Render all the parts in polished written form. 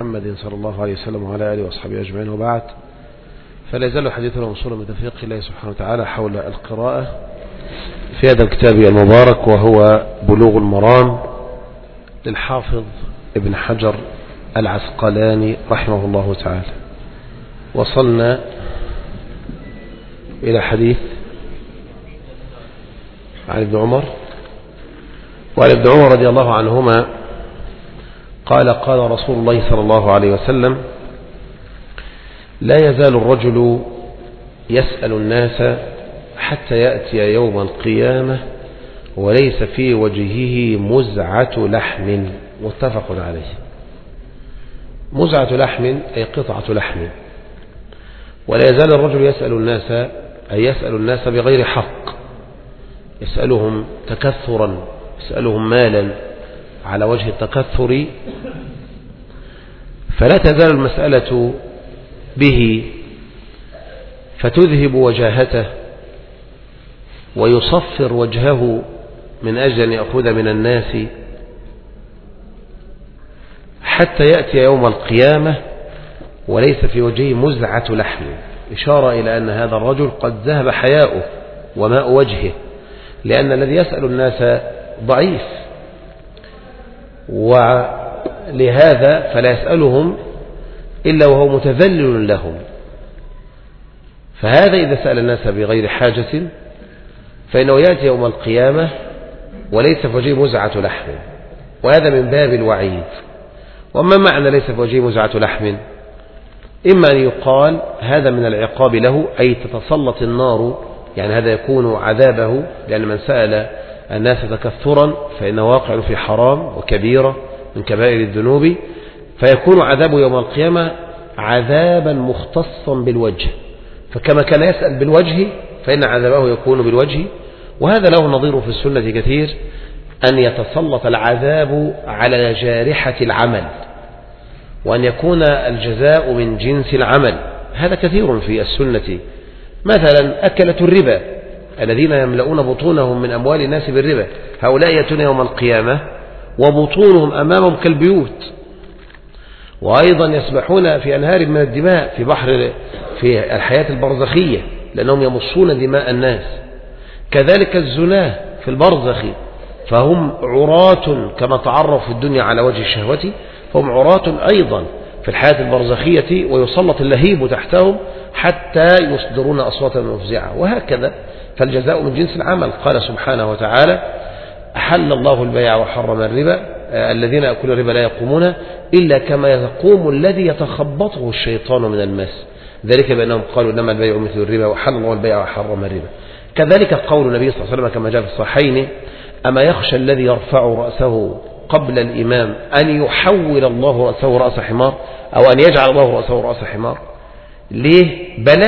محمد صلى الله عليه وسلم وعلى آله وأصحابه أجمعين، وبعد، فلا يزال حديثنا موصولا من توفيق الله سبحانه وتعالى حول القراءة في هذا الكتاب المبارك، وهو بلوغ المرام للحافظ ابن حجر العسقلاني رحمه الله تعالى. وصلنا إلى حديث عن ابن عمر، وعن ابن عمر رضي الله عنهما قال: قال رسول الله صلى الله عليه وسلم: لا يزال الرجل يسأل الناس حتى يأتي يوم القيامة وليس في وجهه مزعة لحم. متفق عليه. مزعة لحم أي قطعة لحم. ولا يزال الرجل يسأل الناس أي يسأل الناس بغير حق، يسألهم تكثرا، يسألهم مالا على وجه التكثر، فلا تزال المسألة به فتذهب وجاهته ويصفر وجهه من أجل أن يأخذ من الناس حتى يأتي يوم القيامة وليس في وجهه مزعة لحم، إشارة إلى أن هذا الرجل قد ذهب حياؤه وماء وجهه، لأن الذي يسأل الناس ضعيف، ولهذا فلا يسألهم إلا وهو متذلل لهم. فهذا إذا سأل الناس بغير حاجة فإنه يأتي يوم القيامة وليس في وجهه مزعة لحم، وهذا من باب الوعيد. وما معنى ليس في وجهه مزعة لحم؟ إما أن يقال هذا من العقاب له، أي تتسلط النار، يعني هذا يكون عذابه، لأن من سأل الناس تكثرا فإنه واقع في حرام وكبيرة من كبائر الذنوب، فيكون عذابه يوم القيامة عذابا مختصا بالوجه، فكما كان يسأل بالوجه فإن عذابه يكون بالوجه. وهذا له نظير في السنة كثير، أن يتسلط العذاب على جارحة العمل، وأن يكون الجزاء من جنس العمل. هذا كثير في السنة. مثلا أكلة الربا الذين يملؤون بطونهم من أموال الناس بالربا، هؤلاء يأتون يوم القيامة وبطونهم أمامهم كالبيوت، وأيضا يسبحون في أنهار من الدماء في بحر في الحياة البرزخية، لأنهم يمصون دماء الناس. كذلك الزناه في البرزخ، فهم عراة كما تعرفوا في الدنيا على وجه الشهوة، فهم عراة أيضا في الحياة البرزخية، ويسلط اللهيب تحتهم حتى يصدرون أصواتا مفزعة، وهكذا. فالجزاء من جنس العمل. قال سبحانه وتعالى: أحل الله البيع وحرم الربا، الذين يأكلون الربا لا يقومون إلا كما يقوم الذي يتخبطه الشيطان من المس، ذلك بأنهم قالوا إنما البيع مثل الربا وحل الله البيع وحرم الربا. كذلك قول النبي صلى الله عليه وسلم كما جاء في الصحيحين: أما يخشى الذي يرفع رأسه قبل الإمام أن يحول الله رأسه رأس حمار، أو أن يجعل الله رأسه رأس حمار. ليه؟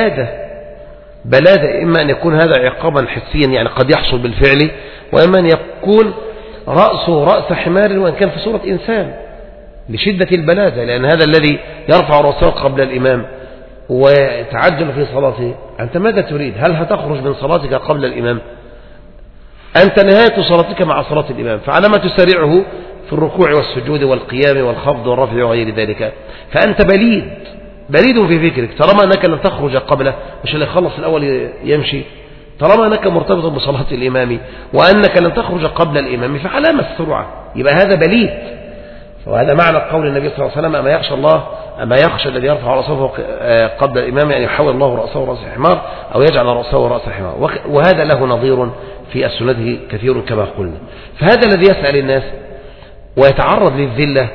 بلادة. إما أن يكون هذا عقابا حسيا، يعني قد يحصل بالفعل، وإما أن يكون رأسه رأس حمار وإن كان في صورة إنسان، لشدة البلادة. لأن هذا الذي يرفع رأسه قبل الإمام ويتعجل في صلاته، أنت ماذا تريد؟ هل هتخرج من صلاتك قبل الإمام؟ أنت نهاية صلاتك مع صلاة الإمام، فعلى ما تسارعه في الركوع والسجود والقيام والخفض والرفع وغير ذلك، فأنت بليد في فكرك. طالما أنك لن تخرج قبله، مش اللي يخلص الأول يمشي، طالما أنك مرتبط بصلاة الإمام وأنك لن تخرج قبل الإمام، فعلامة السرعة، يبقى هذا بليد. وهذا معنى قول النبي صلى الله عليه وسلم: أما يخشى الذي يرفع رأسه قبل الإمام يعني يحول الله رأسه رأس حمار، أو يجعل رأسه رأس حمار. وهذا له نظير في السنة كثير كما قلنا. فهذا الذي يسأل الناس ويتعرض للذلة،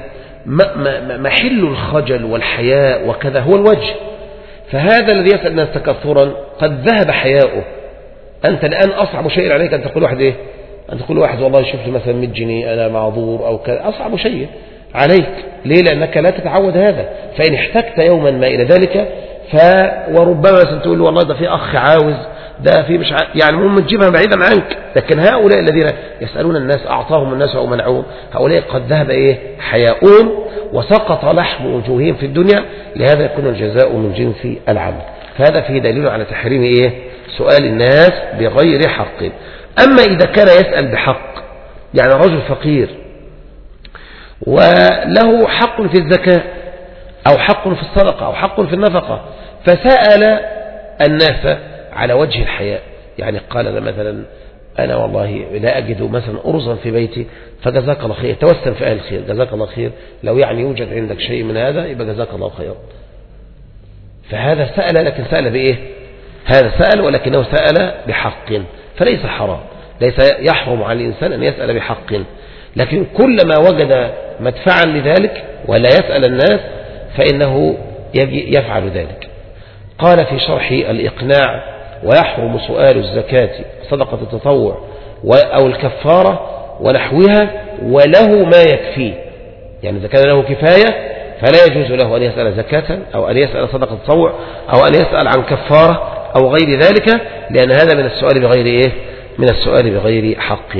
محل الخجل والحياء وكذا هو الوجه. فهذا الذي يسأل الناس تكثرا قد ذهب حياؤه. أنت الآن أصعب شيء عليك أن تقول واحد أن تقول واحد والله شفت مثلا 100 جنيه أنا معذور أو كذا، أصعب شيء عليك. ليه؟ لأنك لا تتعود هذا. فإن احتجت يوما ما إلى ذلك وربما تقول له والله ده في أخ عاوز، ده في مش يعني المهم تجيبها بعيدا عنك. لكن هؤلاء الذين يسألون الناس أعطاهم الناس أو منعوهم، هؤلاء قد ذهب حياؤهم وسقط لحم وجوههم في الدنيا، لهذا يكون الجزاء من جنس العمل. فهذا فيه دليل على تحريم سؤال الناس بغير حق. أما إذا كان يسأل بحق، يعني رجل فقير وله حق في الزكاة، أو حق في الصدقة أو حق في النفقة، فسأل الناس على وجه الحياء، يعني قال أنا مثلا أنا والله لا أجد مثلا أرزا في بيتي فجزاك الله خير، توسم في أهل الخير، جزاك الله خير، لو يعني يوجد عندك شيء من هذا يبقى جزاك الله خير. فهذا سأل، لكن سأل بإيه؟ هذا سأل ولكنه سأل بحق، فليس حرام، ليس يحرم على الإنسان أن يسأل بحق، لكن كلما وجد مدفعا لذلك ولا يسأل الناس فإنه يفعل ذلك. قال في شرح الإقناع: ويحرم سؤال الزكاة صدقة التطوع أو الكفارة ونحوها وله ما يكفيه، يعني إذا كان له كفاية فلا يجوز له أن يسأل زكاة أو أن يسأل صدقة التطوع أو أن يسأل عن كفارة أو غير ذلك، لأن هذا من السؤال بغير إيه؟ من السؤال بغير حق.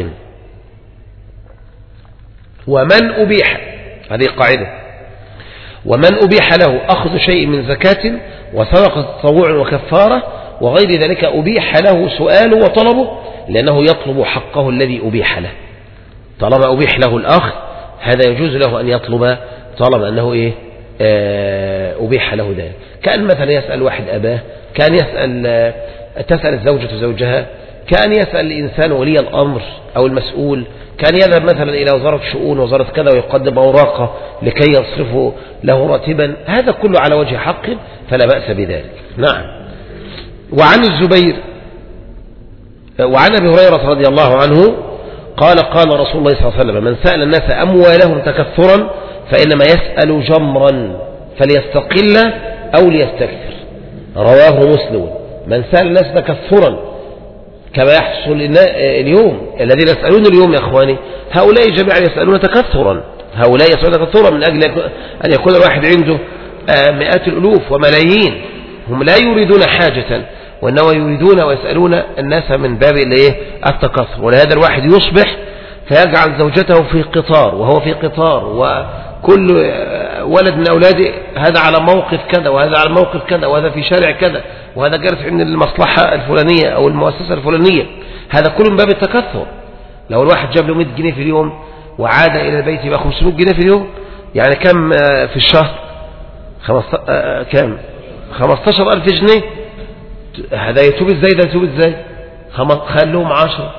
ومن أبيح، هذه قاعدة، ومن أبيح له أخذ شيء من زكاة وصدقة تطوع وكفارة وغير ذلك أبيح له سؤاله وطلبه، لأنه يطلب حقه الذي أبيح له. طالما أبيح له الأخذ هذا يجوز له أن يطلب طالما أنه إيه؟ أبيح له ذلك. كأن مثلا يسأل واحد أباه، كان تسأل الزوجة زوجها، كان يسأل الإنسان ولي الأمر أو المسؤول، كان يذهب مثلا إلى وزارة شؤون وزارة كذا ويقدم أوراقه لكي يصرفوا له راتبا، هذا كله على وجه حق فلا بأس بذلك. نعم. وعن الزبير وعن أبي هريرة رضي الله عنه قال: قال رسول الله صلى الله عليه وسلم: من سأل الناس أموالهم تكثرا فإنما يسأل جمرا فليستقل أو ليستكثر. رواه مسلم. من سأل الناس تكثرا كما يحصل اليوم، الذين يسألون اليوم يا أخواني هؤلاء جميعا يسألون تكثرا، هؤلاء يسألون تكثرا من أجل أن يكون الواحد عنده مئات الألوف وملايين. هم لا يريدون حاجة وإنما يريدون ويسألون الناس من باب التكثر. ولهذا الواحد يصبح فيجعل زوجته في قطار وهو في قطار، وكل ولد من أولاده هذا على موقف كذا وهذا على موقف كذا وهذا في شارع كذا وهذا جالس عند المصلحة الفلانية أو المؤسسة الفلانية، هذا كله من باب التكثر. لو الواحد جاب له 100 جنيه في اليوم وعاد إلى البيت يبقى 500 جنيه في اليوم، يعني كم في الشهر؟ كم؟ 15,000 جنيه. هذا يتوب ازاي؟ ده يتوب ازاي؟ خلوهم 10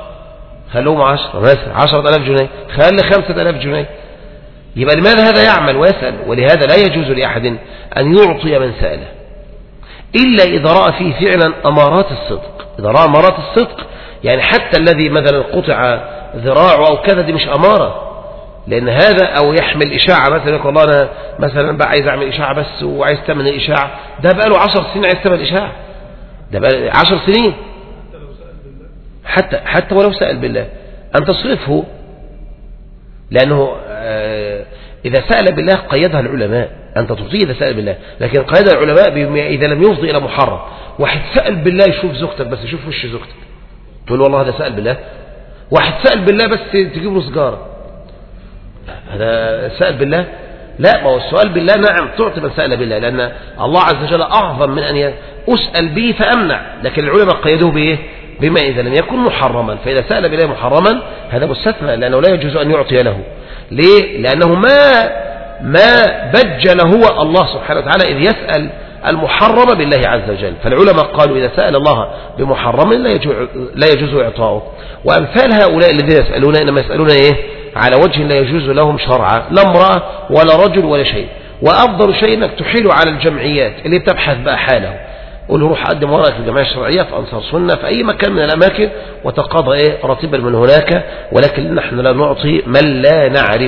مثلا 10,000 جنيه، خلي 5,000 جنيه. يبقى لماذا هذا يعمل ويسأل؟ ولهذا لا يجوز لأحد أن يعطي من سأله إلا إذا رأى فيه فعلا أمارات الصدق. إذا رأى أمارات الصدق، يعني حتى الذي مثلا قطع ذراعه أو كذا دي مش أمارة، لأن هذا أو يحمل إشاعة مثلا، يقول الله أنا مثلا بقى عايز أعمل إشاعة بس وعايز ثمن الإشاعة، ده بقى له 10 سنين عايز ثمن إشاعة، ده بقى 10 سنين. حتى ولو سأل بالله أن تصرفه، لأنه إذا سأل بالله قيدها العلماء، أنت تعطيه إذا سأل بالله، لكن قيدها العلماء إذا لم يفضي إلى محرم. واحد سأل بالله يشوف زوجتك بس، يشوف وش زوجتك، تقول والله هذا سأل بالله. واحد سأل بالله بس تجيب له سجارة، هذا سأل بالله؟ لا، ما هو السؤال بالله نعم تعطي من سأل بالله، لأن الله عز وجل أعظم من أن أسأل به فأمنع، لكن العلماء قيدوه بإيه؟ بما إذا لم يكن محرما. فإذا سأل بالله محرما هذا مستثنى، لأنه لا يجوز أن يعطي له. ليه؟ لأنه ما بجل هو الله سبحانه وتعالى إذ يسأل المحرم بالله عز وجل. فالعلماء قالوا إذا سأل الله بمحرم لا يجوز إعطاؤه. وأمثال هؤلاء الذين يسألون إنما يسألون إيه؟ على وجه لا يجوز لهم شرعا، لا امرأة ولا رجل ولا شيء. وأفضل شيء أنك تحيل على الجمعيات اللي بتبحث بقى حاله، قل روح قدم ورقك في الجمعية الشرعية في أنصار سنة في أي مكان من الأماكن وتقاضى راتبا من هناك. ولكن نحن لا نعطي من لا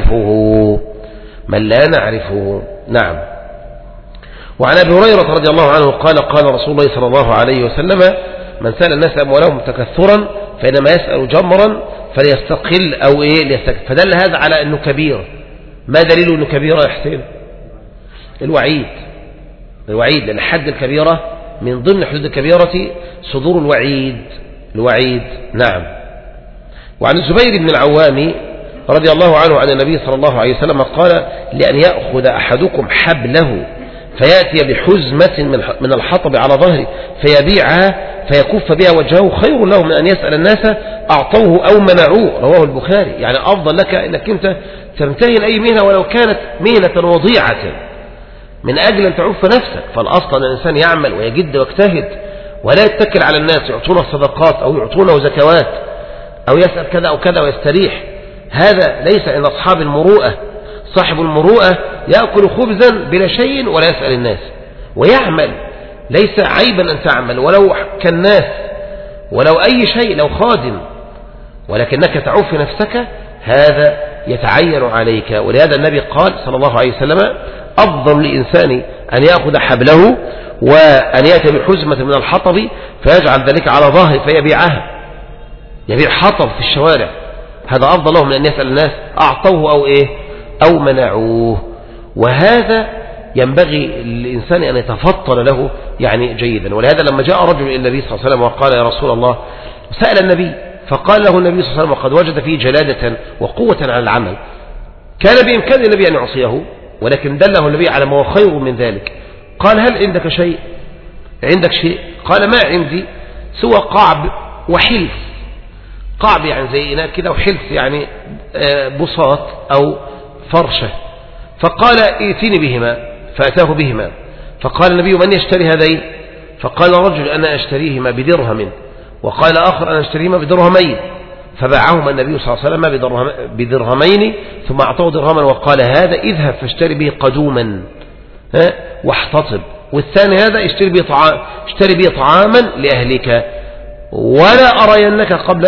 نعرفه. نعم. وعن أبي هريرة رضي الله عنه قال: قال رسول الله صلى الله عليه وسلم: من سأل الناس أموالهم تكثرا فإنما يسأل جمرا فليستقل أو ليستكثر. فدل هذا على أنه كبير. ما دليل أنه كبير يا حسين؟ الوعيد، لأن حد الكبيرة من ضمن حدود الكبيرة صدور الوعيد. نعم. وعن الزبير بن العوام رضي الله عنه عن النبي صلى الله عليه وسلم قال: لأن يأخذ أحدكم حبله فيأتي بحزمة من الحطب على ظهره فيبيعها فيكف بها وجهه خير له من أن يسأل الناس أعطوه أو منعوه. رواه البخاري. يعني أفضل لك أنك أنت تمتهن أي مهنة ولو كانت مهنة وضيعة، من أجل أن تعف نفسك. فالأصل أن الإنسان يعمل ويجد ويجتهد ولا يتكل على الناس يعطونه الصدقات أو يعطونه زكوات أو يسأل كذا أو كذا ويستريح. هذا ليس عند أصحاب المروءة. صاحب المروءة يأكل خبزا بلا شيء ولا يسأل الناس ويعمل. ليس عيبا أن تعمل ولو كالناس ولو أي شيء لو خادم، ولكنك تعف نفسك هذا يتعين عليك. ولهذا النبي قال صلى الله عليه وسلم أفضل لإنسان أن يأخذ حبله وأن يأتي بحزمة من الحطب فيجعل ذلك على ظهره فيبيعها. يبيع حطب في الشوارع، هذا أفضل له من أن يسأل الناس أعطوه أو إيه أو منعوه. وهذا ينبغي للإنسان أن يتفطن له يعني جيدا. ولهذا لما جاء رجل إلى النبي صلى الله عليه وسلم وقال يا رسول الله، سأل النبي فقال له النبي صلى الله عليه وسلم وقد وجد فيه جلادة وقوة على العمل، كان بإمكان النبي أن يعصيه ولكن دله النبي على ما هو خير من ذلك. قال هل عندك شيء؟ عندك شيء؟ قال ما عندي سوى قعب وحلف. قعب يعني زي إناء كده، وحلف يعني بساط أو فرشة. فقال ائتني بهما، فأتاه بهما. فقال النبي من يشتري هذين؟ فقال رجل أنا أشتريهما بدرهم، وقال آخر أنا أشتريهما بدرهمين. فباعهما النبي صلى الله عليه وسلم بدرهمين ثم أعطاه درهما وقال هذا اذهب فاشتري به قدوما واحتطب، والثاني هذا اشتري به طعاما لأهلك ولا أرينك قبل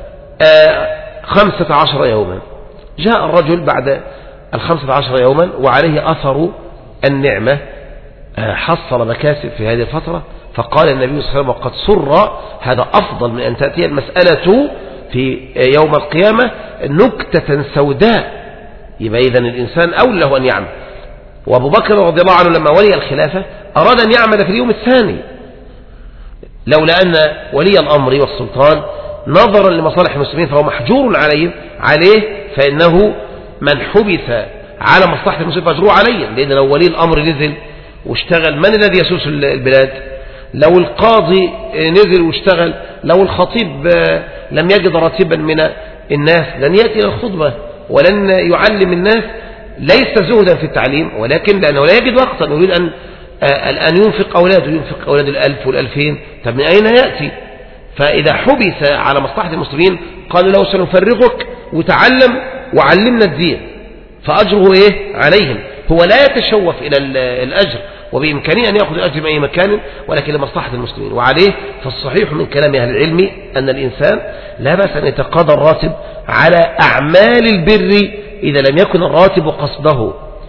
15 يوما. جاء الرجل بعد 15 يوما وعليه أثر النعمة، حصل مكاسب في هذه الفترة. فقال النبي صلى الله عليه وسلم وقد سر هذا أفضل من أن تأتي المسألة في يوم القيامة نكتة سوداء. يبقى إذن الإنسان أولى له أن يعمل. وأبو بكر رضي الله عنه لما ولي الخلافة أراد أن يعمل في اليوم الثاني، لولا أن ولي الأمر والسلطان نظرا لمصالح المسلمين فهو محجور عليه، فإنه من حبس على مصلحة المسلمين فأجروه عليه. لأن لو ولي الأمر نزل واشتغل من الذي يسوس البلاد؟ لو القاضي نزل واشتغل، لو الخطيب لم يجد راتبا من الناس لن يأتي إلى الخطبة ولن يعلم الناس، ليس زهدا في التعليم ولكن لأنه لا يجد وقتا. يريد أن ينفق أولاده 1000 و2000، طب من أين يأتي؟ فإذا حبس على مصلحة المسلمين قالوا له سنفرغك وتعلم وعلمنا الدين، فأجره إيه عليهم. هو لا يتشوف إلى الأجر وبإمكانه أن يأخذ الأجر من أي مكان ولكن لمصلحة المسلمين. وعليه فالصحيح من كلام أهل العلم أن الإنسان لا بأس أن يتقاضى الراتب على أعمال البر إذا لم يكن الراتب قصده.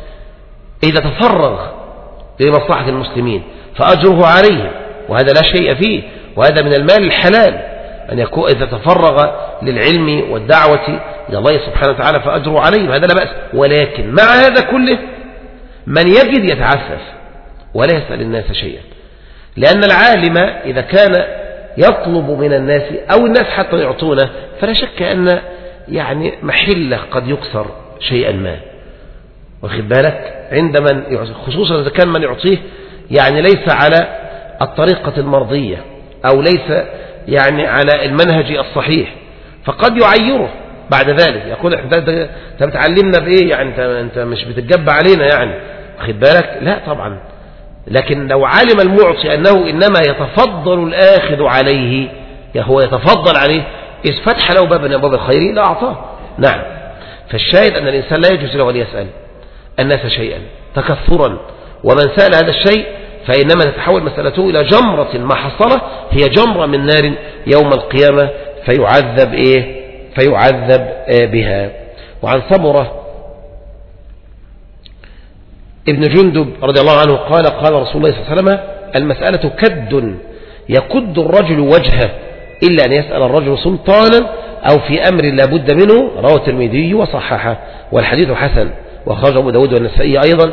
إذا تفرغ لمصلحة المسلمين فأجره عليه، وهذا لا شيء فيه، وهذا من المال الحلال أن يكون إذا تفرغ للعلم والدعوة إلى الله سبحانه وتعالى فأجره عليه، هذا لا بأس. ولكن مع هذا كله من يجد يتعفف ولا يسأل الناس شيئا، لأن العالم إذا كان يطلب من الناس أو الناس حتى يعطونه فلا شك أن يعني محله قد يكسر شيئا ما، واخد بالك، عند من خصوصا إذا كان من يعطيه يعني ليس على الطريقة المرضية أو ليس يعني على المنهج الصحيح، فقد يعيره بعد ذلك، يقول انت بتعلمنا بإيه يعني، انت مش بتتجب علينا يعني، واخد بالك. لا طبعا، لكن لو علم المعطي أنه إنما يتفضل الآخذ عليه، هو يتفضل عليه، إذ فتح له بابا من أبواب الخير لا أعطاه. نعم. فالشاهد أن الإنسان لا يجوز له أن يسأل الناس شيئا تكثرا، ومن سأل هذا الشيء فإنما تتحول مسألته إلى جمرة محصلة هي جمرة من نار يوم القيامة فيعذب بها. وعن سمرة ابن جندب رضي الله عنه قال قال رسول الله صلى الله عليه وسلم المسألة كد يكد الرجل وجهه إلا أن يسأل الرجل سلطانا أو في أمر لا بد منه. رواه الترمذي وصححه، والحديث حسن، وخرجه أبو داود والنسائي أيضا.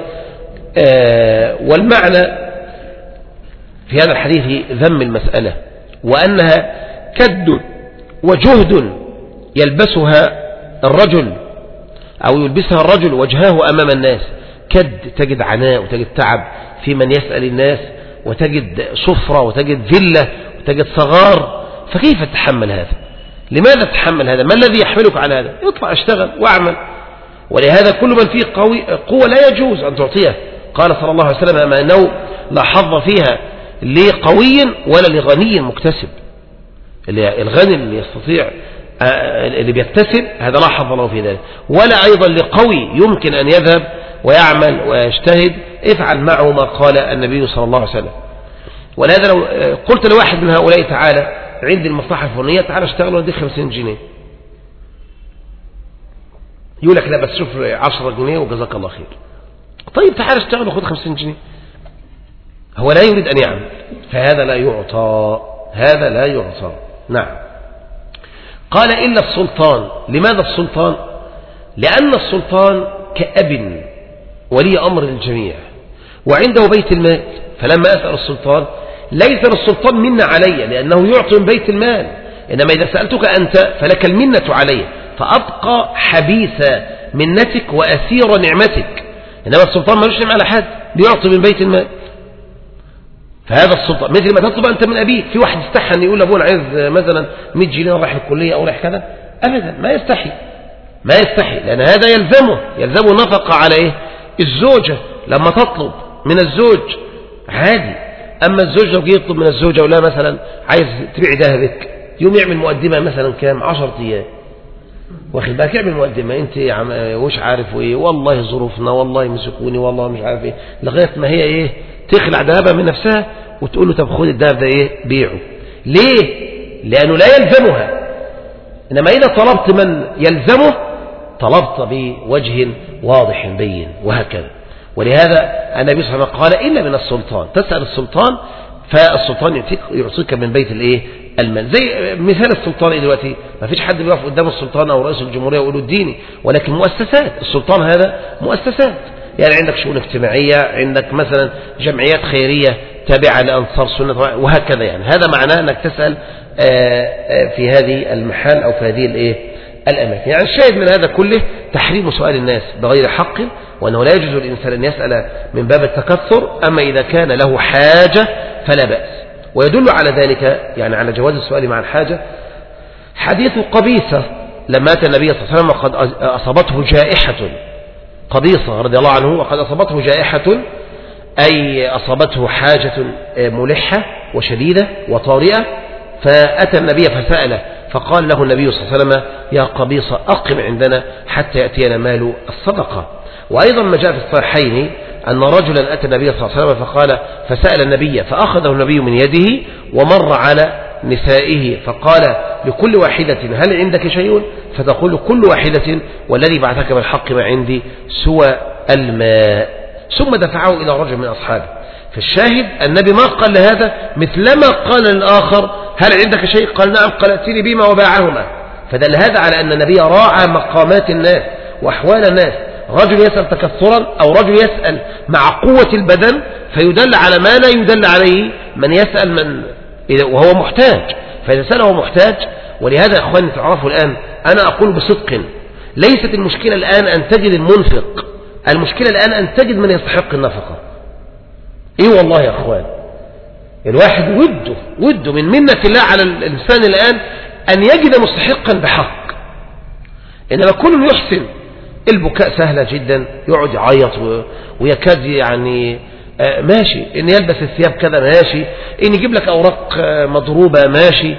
والمعنى في هذا الحديث ذم المسألة، وأنها كد وجهد يلبسها الرجل أو يلبسها الرجل وجهه أمام الناس. كد تجد عناء وتجد تعب في من يسأل الناس، وتجد صفرة وتجد ذلة وتجد صغار، فكيف تتحمل هذا؟ لماذا تتحمل هذا؟ ما الذي يحملك على هذا؟ اطلع اشتغل واعمل. ولهذا كل من فيه قوة لا يجوز أن تعطيه، قال صلى الله عليه وسلم أما أنه لا حظ فيها لقوي ولا لغني مكتسب. الغني اللي يستطيع اللي بيكتسب هذا لا حظ له في ذلك، ولا أيضا لقوي يمكن أن يذهب ويعمل ويجتهد افعل معه ما قال النبي صلى الله عليه وسلم. ولهذا لو قلت لواحد من هؤلاء تعالى عندي المصلحة الفلانية تعالى اشتغل واديك 50 جنيه، يقول لك لا بس شوف 10 جنيه وجزاك الله خير. طيب تعالى اشتغل وخذ 50 جنيه. هو لا يريد أن يعمل، فهذا لا يعطى، هذا لا يعطى. نعم. قال إلا السلطان. لماذا السلطان؟ لأن السلطان كأب ولي أمر للجميع وعنده بيت المال، فلما أسأل السلطان ليس للسلطان منة علي لأنه يعطي من بيت المال، إنما إذا سألتك أنت فلك المنة علي، فأبقى حبيث منتك وأسير نعمتك. إنما السلطان ما يشرم على حد، بيعطي من بيت المال. فهذا السلطان مثل ما تطلب أنت من أبيك. في واحد يستحي أن يقول لأبوه عايز مثلا 100 جنيه رايح الكلية أو رايح كذا، أبدا ما يستحي، ما يستحي، لأن هذا يلزمه النفقة على إيه؟ الزوجة لما تطلب من الزوج عادي. أما الزوج لو جه يطلب من الزوجة ولا مثلا عايز تبيع ذهبك، يوم يعمل مقدمة مثلا كام 10 أيام، واخد بالك، يعمل مقدمة انت وش عارف ايه، والله ظروفنا، والله مسكوني، والله مش عارف ايه، لغاية ما هي ايه تخلع ذهبها من نفسها وتقول له طب خد الذهب ده ايه بيعه. ليه؟ لأنه لا يلزمها. إنما إذا طلبت من يلزمه طلبت بوجه واضح بين، وهكذا. ولهذا النبي صلى الله عليه وسلم قال إلا من السلطان، تسأل السلطان فالسلطان يعطيك من بيت الايه المال. زي مثال السلطان دلوقتي ما فيش حد بيقف قدام السلطان او رئيس الجمهوريه ويقول له اديني، ولكن مؤسسات. السلطان هذا مؤسسات، يعني عندك شؤون اجتماعيه، عندك مثلا جمعيات خيريه تابعه لانصار سنه وهكذا. يعني هذا معناه انك تسال في هذه المحال او في هذه الايه الاماكن. يعني الشاهد من هذا كله تحريم سؤال الناس بغير حق، وانه لا يجوز للانسان ان يسال من باب التكثر، اما اذا كان له حاجه فلا باس. ويدل على ذلك يعني على جواز السؤال مع الحاجة حديث قبيصة لما أتى النبي صلى الله عليه وسلم وقد أصابته جائحة. قبيصة رضي الله عنه وقد أصابته جائحة، أي أصابته حاجة ملحة وشديدة وطارئة، فأتى النبي فسأله، فقال له النبي صلى الله عليه وسلم يا قبيصة أقم عندنا حتى يأتينا مال الصدقة. وأيضا ما جاء في الصحيحين أن رجلا أتى النبي صلى الله عليه وسلم فسأل النبي، فأخذه النبي من يده ومر على نسائه فقال لكل واحدة هل عندك شيء؟ فتقول كل واحدة والذي بعثك بالحق ما عندي سوى الماء. ثم دفعه إلى رجل من أصحابه. فالشاهد النبي ما قال لهذا مثلما قال للآخر هل عندك شيء؟ قال نعم. قال ائتني بما وباعهما. فدل هذا على أن النبي راعى مقامات الناس وأحوال الناس. رجل يسأل تكثرا أو رجل يسأل مع قوة البدن، فيدل على ما لا يدل عليه من يسأل من وهو محتاج. فإذا سأله محتاج. ولهذا يا أخواني تعرفوا الآن أنا أقول بصدق ليست المشكلة الآن أن تجد المنفق، المشكلة الآن أن تجد من يستحق النفقة. إيه والله يا أخوان، الواحد وده من منة الله على الإنسان الآن أن يجد مستحقا بحق. إنما كل يحسن البكاء سهلة جدا، يقعد يعيط ويكاد يعني ماشي، إن يلبس الثياب كذا ماشي، إن يجيب لك أوراق مضروبة ماشي،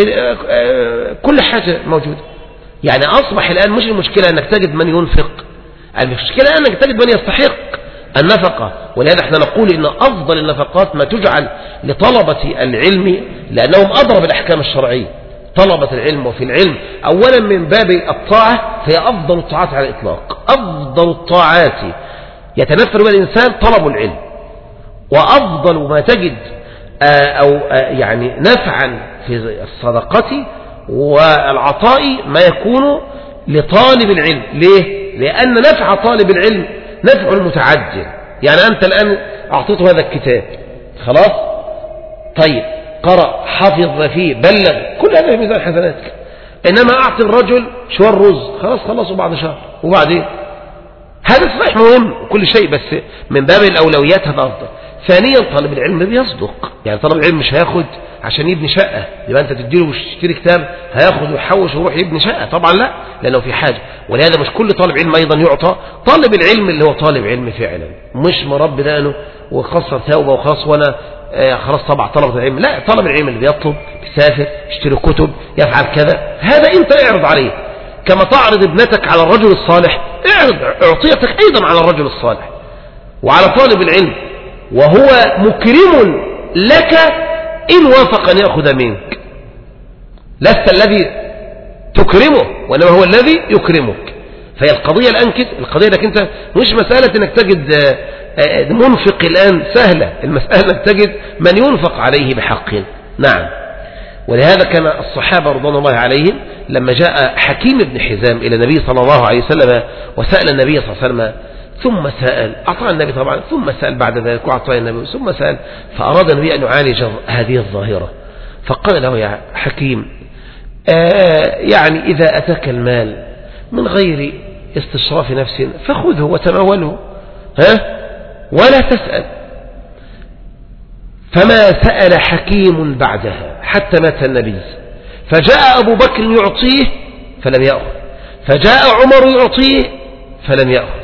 كل حاجة موجودة. يعني أصبح الآن مش المشكلة أنك تجد من ينفق، المشكلة أنك تجد من يستحق النفقة. ولهذا احنا نقول إن أفضل النفقات ما تجعل لطلبة العلم، لأنهم أضرب الأحكام الشرعية. طلبة العلم وفي العلم أولا من باب الطاعة، فهي أفضل الطاعات على الإطلاق. أفضل الطاعات يتنفر بها الإنسان طلب العلم، وأفضل ما تجد أو يعني نفعا في الصدقة والعطاء ما يكون لطالب العلم. ليه؟ لأن نفع طالب العلم نفع متعدل. يعني أنت الآن أعطيته هذا الكتاب خلاص، طيب قرأ حفظ فيه بلغ، كل هذا في ميزان حسناتك. إنما أعطي الرجل شوية رز خلاص بعد شهر وبعدين، هذا صحيح مهم كل شيء، بس من باب الأولويات هذا أفضل. ثانيا طالب العلم بيصدق، يعني طالب العلم مش هياخد عشان يبني شقة، يبقى أنت تديله وتشتري كتاب هياخد ويحوش ويروح يبني شقة، طبعا لا، لأنه في حاجة. ولهذا مش كل طالب علم أيضا يعطى. طالب العلم اللي هو طالب علم فعلا، مش مربي دقنه وخسر ثوبه وخلاص وأنا خلاص طبع طلبة العلم، لا، طالب العلم اللي بيطلب، بيسافر، يشتري كتب، يفعل كذا، هذا أنت اعرض عليه كما تعرض ابنتك على الرجل الصالح، اعطيتك أيضا على الرجل الصالح وعلى طالب العلم، وهو مكرم لك إن وافق أن يأخذ منك. لست الذي تكرمه، وإنما هو الذي يكرمك. فهي القضية الآن كده، القضية لك أنت مش مسألة أنك تجد منفق الآن سهلة، المسألة أنك تجد من ينفق عليه بحق. نعم. ولهذا كان الصحابة رضوان الله عليهم لما جاء حكيم بن حزام إلى النبي صلى الله عليه وسلم وسأل النبي صلى الله عليه وسلم، ثم سأل، أعطى النبي طبعا، ثم سأل بعد ذلك وأعطى النبي، ثم سأل، فأراد النبي أن يعالج هذه الظاهرة، فقال له: يا حكيم، يعني إذا أتاك المال من غير استصراف نفس فخذه وتموله، ولا تسأل. فما سأل حكيم بعدها حتى مات النبي، فجاء أبو بكر يعطيه فلم يأخذ، فجاء عمر يعطيه فلم يأخذ.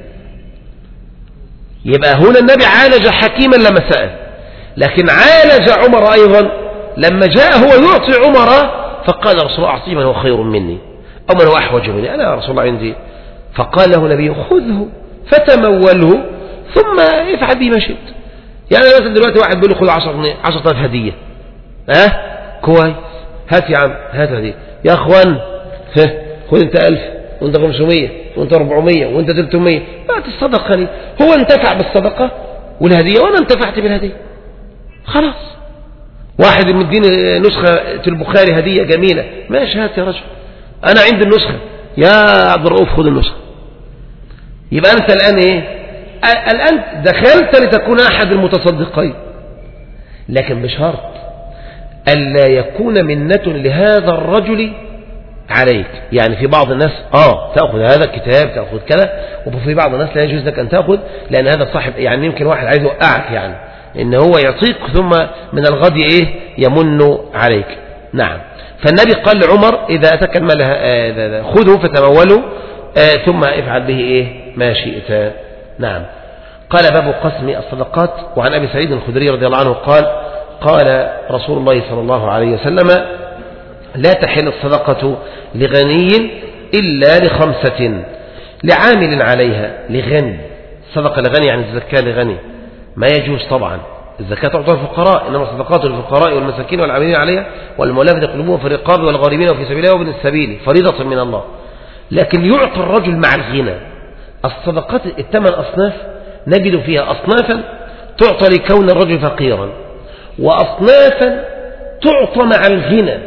يبقى هنا النبي عالج حكيما لما سأل، لكن عالج عمر أيضا لما جاء هو يعطي عمر، فقال: رسول الله أعطيه من هو خير مني أو من هو أحوج مني، أنا يا رسول الله عندي. فقال له النبي: خذه فتموله ثم افعل به ما شئت. يعني مثلا دلوقتي واحد بيقول له: خذ 10,000 هدية، كويس، هات يا عم، هات هدية يا أخوان، خذ أنت 1000 وأنت 500 وأنت 400 وأنت 300، ما تصدق لي. هو انتفع بالصدقة والهدية وأنا انتفعت بالهدية، خلاص. واحد مديني نسخة البخاري هدية جميلة، ماشي، هات يا رجل، أنا عندي النسخة، يا عبد الرؤوف خذ النسخة. يبقى أنت الآن إيه؟ الآن دخلت لتكون أحد المتصدقين، لكن بشرط ألا يكون منة لهذا الرجل عليك. يعني في بعض الناس تأخذ هذا الكتاب، تأخذ كذا، وفي بعض الناس لا يجوز لك أن تأخذ، لأن هذا صاحب، يعني يمكن واحد عايز يوقعك، يعني إن هو يعطيك ثم من الغد إيه يمن عليك. نعم. فالنبي قال لعمر: إذا أتاك المال خذه فتموله ثم افعل به إيه ما شئت. نعم. قال: باب قسم الصدقات. وعن أبي سعيد الخدري رضي الله عنه قال: قال رسول الله صلى الله عليه وسلم: لا تحل الصدقة لغني إلا ل5: لعامل عليها، لغني، صدقة لغني يعني الزكاة لغني، ما يجوز طبعا، الزكاة تعطى الفقراء، إنما الصدقات للفقراء والمساكين والعاملين عليها والمؤلفة قلوبهم في الرقاب والغارمين وفي سبيل الله وابن السبيل، فريضة من الله. لكن يعطى الرجل مع الغنى. الصدقات 8 أصناف نجد فيها أصنافا تعطى لكون الرجل فقيرا، وأصنافا تعطى مع الغنى،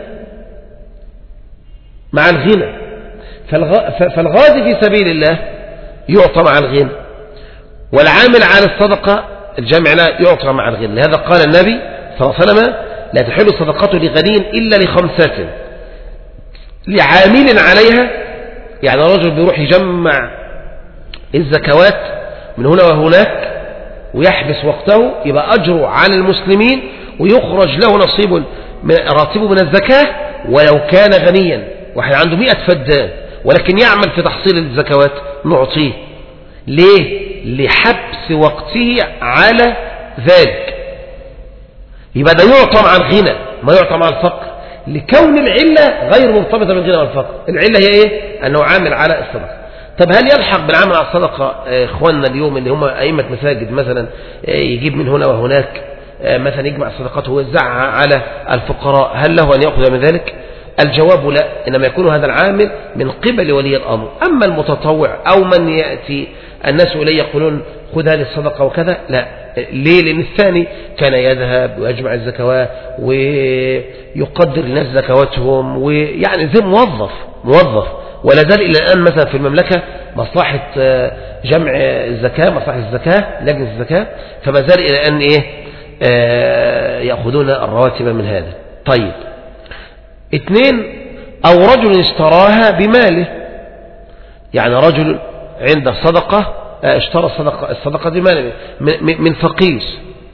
مع الغنى. فالغازي في سبيل الله يعطى مع الغنى، والعامل على الصدقة الجامع لا يعطى مع الغنى. لهذا قال النبي صلى الله عليه وسلم: لا تحل الصدقة لغني إلا ل5: لعامل عليها، يعني الرجل بيروح يجمع الزكوات من هنا وهناك ويحبس وقته، يبقى أجره على المسلمين ويخرج له نصيب راتبه من الزكاة، ولو كان غنيا. واحد عنده 100 فدان ولكن يعمل في تحصيل الزكوات، نعطيه. ليه؟ لحبس وقته على ذلك. يبقى ده يعطى مع الغنى، ما يعطى مع الفقر، لكون العلة غير مرتبطة بالغنى والفقر. العلة هي ايه؟ أنه عامل على الصدقة. طب هل يلحق بالعمل على الصدقة إخواننا اليوم اللي هم أئمة مساجد مثلا، يجيب من هنا وهناك مثلا يجمع الصدقات ويوزعها على الفقراء، هل له أن يأخذ من ذلك؟ الجواب لا، إنما يكون هذا العامل من قبل ولي الأمر. أما المتطوع أو من يأتي الناس إليه يقولون خذ هذه الصدقة وكذا، لا. ليه؟ لأن الثاني كان يذهب ويجمع الزكوات ويقدر الناس زكواتهم، ويعني زي موظف. ولا زال إلى الآن مثلا في المملكة مصلحة جمع الزكاة، مصلحة الزكاة، لجنة الزكاة، فما زال إلى الآن يأخذون الرواتب من هذا. طيب، 2: أو رجل اشتراها بماله، يعني رجل عنده صدقة اشترى الصدقة بماله من فقير،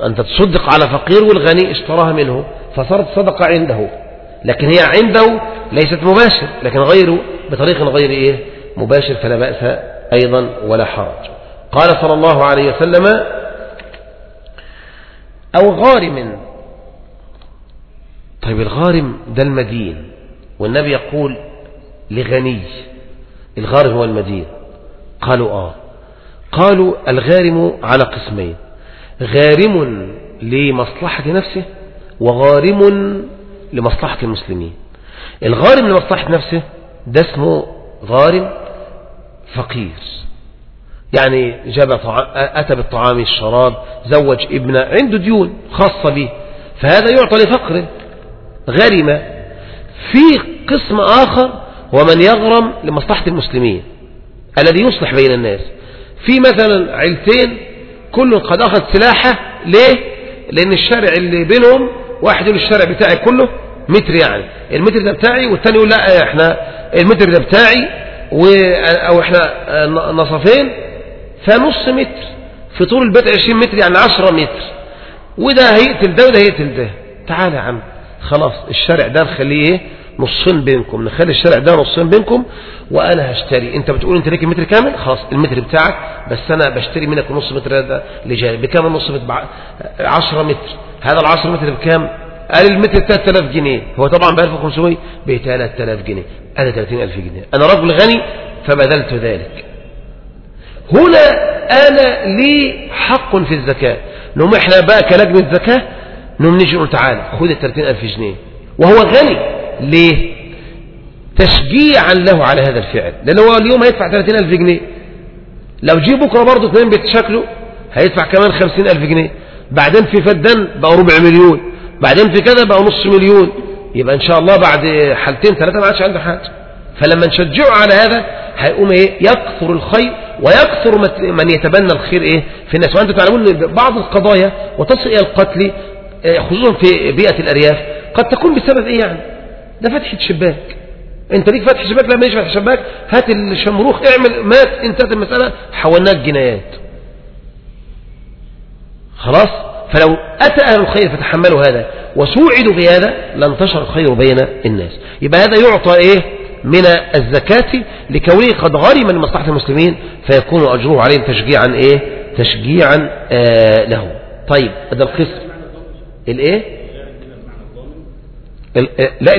أنت تصدق على فقير والغني اشتراها منه فصارت صدقة عنده، لكن هي عنده ليست مباشر، لكن غيره بطريق غير إيه مباشر، فلا بأس أيضا ولا حرج. قال صلى الله عليه وسلم: أو غارم. طيب الغارم ده المدين، والنبي يقول لغني الغارم هو المدين. قالوا قالوا الغارم على قسمين: غارم لمصلحة نفسه وغارم لمصلحة المسلمين. الغارم لمصلحة نفسه ده اسمه غارم فقير، يعني أتى بالطعام الشراب، زوج ابنه، عنده ديون خاصة به، فهذا يعطى لفقره غرم. في قسم آخر ومن يغرم لمصلحة المسلمين الذي يصلح بين الناس. في مثلا عيلتين كل قد أخذ سلاحه، ليه؟ لأن الشارع اللي بينهم واحد يقول الشارع بتاعي كله متر، يعني المتر ده بتاعي، والتاني يقول لا احنا المتر ده بتاعي أو احنا نصفين، فنص متر في طول البيت 20 متر، يعني 10 متر، وده هيقتل ده وده هيقتل ده. تعالى يا عم خلاص الشارع ده نخليه ايه نصين بينكم، نخلي الشارع ده نصين بينكم، وانا هشتري. انت بتقول انت ليك متر كامل، خلاص المتر بتاعك، بس انا بشتري منك نص متر ده لجانب. بكام النص متر؟ 10 متر. هذا ال10 متر بكام؟ قال المتر 3000 جنيه، هو طبعا ب 1500، ب 3000 جنيه، انا 30000 جنيه، انا رجل غني فبذلت ذلك. هنا انا لي حق في الزكاة. نقوم احنا بقى كلجنة زكاة نقوم نيجي نقول تعالى خد ال 30000 جنيه، وهو غني. ليه؟ تشجيعا له على هذا الفعل، لأن هو اليوم هيدفع 30000 جنيه، لو جيه بكرة برضه اثنين بيتشكلوا هيدفع كمان 50000 جنيه، بعدين في فدان بقى 400,000,000، بعدين في كذا بقى نص مليون، يبقى إن شاء الله بعد حالتين ثلاثة ما عادش عنده حاجة. فلما نشجعه على هذا هيقوم ايه يكثر الخير ويكثر من يتبنى الخير ايه في الناس. وأنتم تعلمون ان بعض القضايا وتصل الى القتل خصوصا في بيئة الأرياف قد تكون بسبب ايه؟ يعني ده فتحة شباك، انت ليك فتح شباك، لما يجي فتح شباك هات الشمروخ اعمل، مات انتهت المسألة، حولناك جنايات خلاص. فلو أتى أهل الخير فتحملوا هذا وسوعدوا بهذا لانتشر الخير بين الناس. يبقى هذا يعطى ايه من الزكاة لكونه قد غرم من مصلحة المسلمين، فيكون أجره عليهم تشجيعا ايه تشجيعا له. طيب هذا القسم الايه لا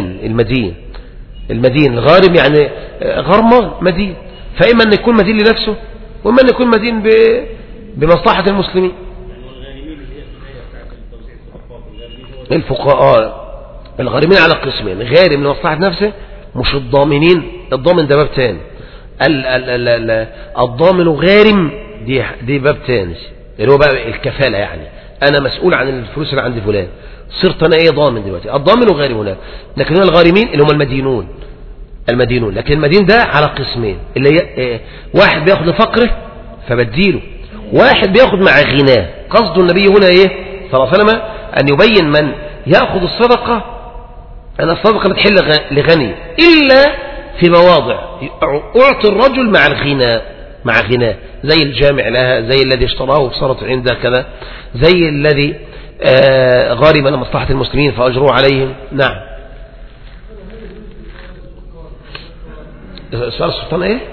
المدين الغارم، يعني غرمان مدين، فإما أن يكون مدين لنفسه وإما أن يكون مدين بمصلحة المسلمين. الفقهاء الغارمين على قسمين: غارم لمصلحة نفسه، مش الضامنين، الضامن ده باب تاني، الضامن غارم دي باب تاني اللي هو بقى الكفالة، يعني أنا مسؤول عن الفلوس اللي عند فلان، صرت أنا ايه ضامن دلوقتي، الضامن وغارم هناك. لكن هنا الغارمين اللي هم المدينون، لكن المدين ده على قسمين، اللي هي واحد بياخد لفقره فبديله، واحد بياخد مع غناه. قصد النبي هنا ايه صلى الله عليه وسلم أن يبين من يأخذ الصدقة أن الصدقة بتحل لغني إلا في مواضع أعطي الرجل مع غناه، زي الجامع لها، زي الذي اشتراه وصارت عنده كذا، زي الذي غارم لمصلحة المسلمين فأجروا عليهم. نعم. سؤال السلطان ايه؟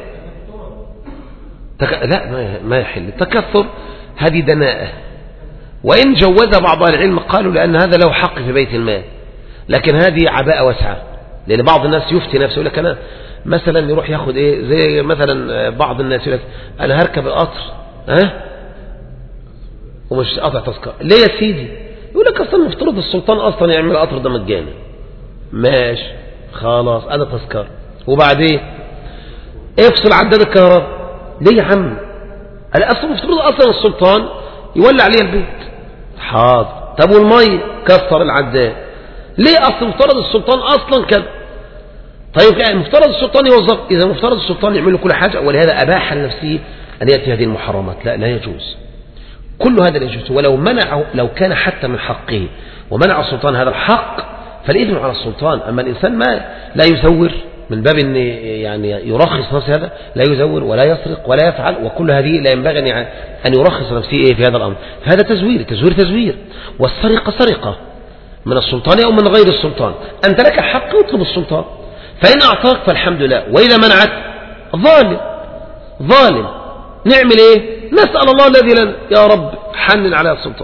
لا ما يحل التكثر، هذه دناءة، وإن جوز بعض العلم قالوا لأن هذا له حق في بيت المال، لكن هذه عباءة واسعة، لأن بعض الناس يفتي نفسه يقول لك أنا مثلا يروح ياخد ايه، زي مثلا بعض الناس يقول لك أنا هركب القطر ومش قطع تذكرة، ليه يا سيدي؟ يقول لك أصلا مفترض السلطان أصلا يعمل القطر ده مجاني، ماشي خلاص أنا تذكرة، وبعدين افصل عداد الكهرباء، ليه يا عم؟ أنا أصلا مفترض أصلا السلطان يولع عليه البيت، حاضر. طب والمية كسر العداد، ليه؟ أصلا مفترض السلطان أصلا كده. طيب يعني مفترض السلطان يوظف، إذا مفترض السلطان يعمل له كل حاجة، ولهذا أباح لنفسه أن يأتي هذه المحرمات، لا يجوز، كل هذا لا يجوز. ولو منعه، لو كان حتى من حقه ومنع السلطان هذا الحق فالإثم على السلطان. أما الإنسان ما لا يثور من باب أن يعني يرخص نفسه هذا لا يزور ولا يسرق ولا يفعل، وكل هذه لا ينبغي أن يرخص نفسه في هذا الأمر. هذا تزوير، والسرقة سرقة من السلطان أو من غير السلطان. أنت لك حق يطلب السلطان، فإن أعطاك فالحمد لله، وإذا منعك ظالم. نعمل إيه؟ نسأل الله الذي لنا يا رب حنن على السلطان.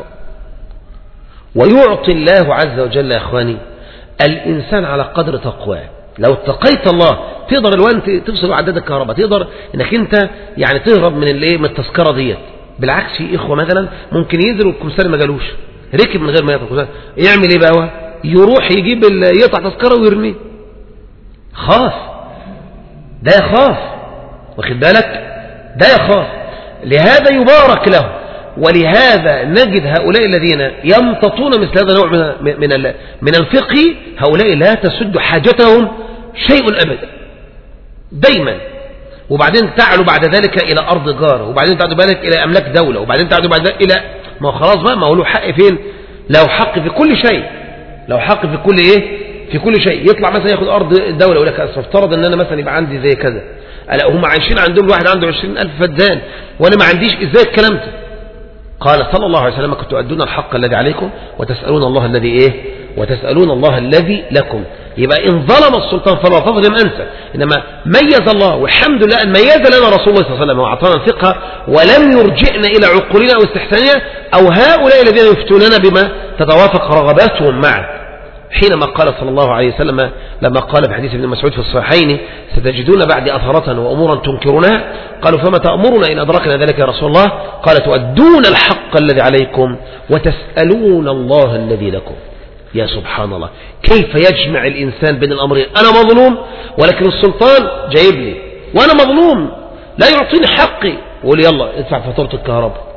ويعطي الله عز وجل يا أخواني الإنسان على قدر تقواه. لو اتقيت الله تقدر الوان تفصل عداد الكهرباء، تقدر انك انت يعني تهرب من التذكره ديت. بالعكس في اخوه مثلا ممكن ينزل والكمساري ما جالوش، ركب من غير ما يطلع، يعمل ايه بقى؟ يروح يجيب يقطع تذكره ويرميه. خاف، ده يخاف، واخد بالك؟ ده يخاف. لهذا يبارك له. ولهذا نجد هؤلاء الذين يمتطون مثل هذا النوع من الفقه، هؤلاء لا تسد حاجتهم شيء أبدا دايما. وبعدين تعلوا بعد ذلك إلى أرض جار، وبعدين تعلوا بالك إلى أملاك دولة، وبعدين تعلوا بعد ذلك إلى ما خلاص بقى، ما هو له حق فين؟ له حق في كل شيء، له حق في كل إيه؟ في كل شيء. يطلع مثلا ياخد أرض الدولة يقول لك افترض أن أنا مثلا يبقى عندي زي كذا، هم عايشين عندهم واحد عنده 20,000 فدان وأنا ما عنديش، إزاي الكلام ده؟ قال صلى الله عليه وسلم كنت تؤدون الحق الذي عليكم وتسألون الله الذي إيه؟ وتسألون الله الذي لكم. يبقى إن ظلم السلطان فلا تظلم أنت، إنما ميز الله، والحمد لله أن ميز لنا رسول الله صلى الله عليه وسلم وأعطانا الفقه ولم يرجئنا إلى عقولنا واستحساننا أو هؤلاء الذين يفتوننا بما تتوافق رغباتهم معه. حينما قال صلى الله عليه وسلم لما قال في حديث ابن مسعود في الصحيحين ستجدون بعد أثرة وأمورا تنكرونها، قالوا فما تأمرنا إن أدركنا ذلك يا رسول الله؟ قال تؤدون الحق الذي عليكم وتسألون الله الذي لكم. يا سبحان الله، كيف يجمع الإنسان بين الأمرين؟ أنا مظلوم ولكن السلطان جايب لي، وأنا مظلوم لا يعطيني حقي، وقول يلا ادفع فاتورة الكهرباء.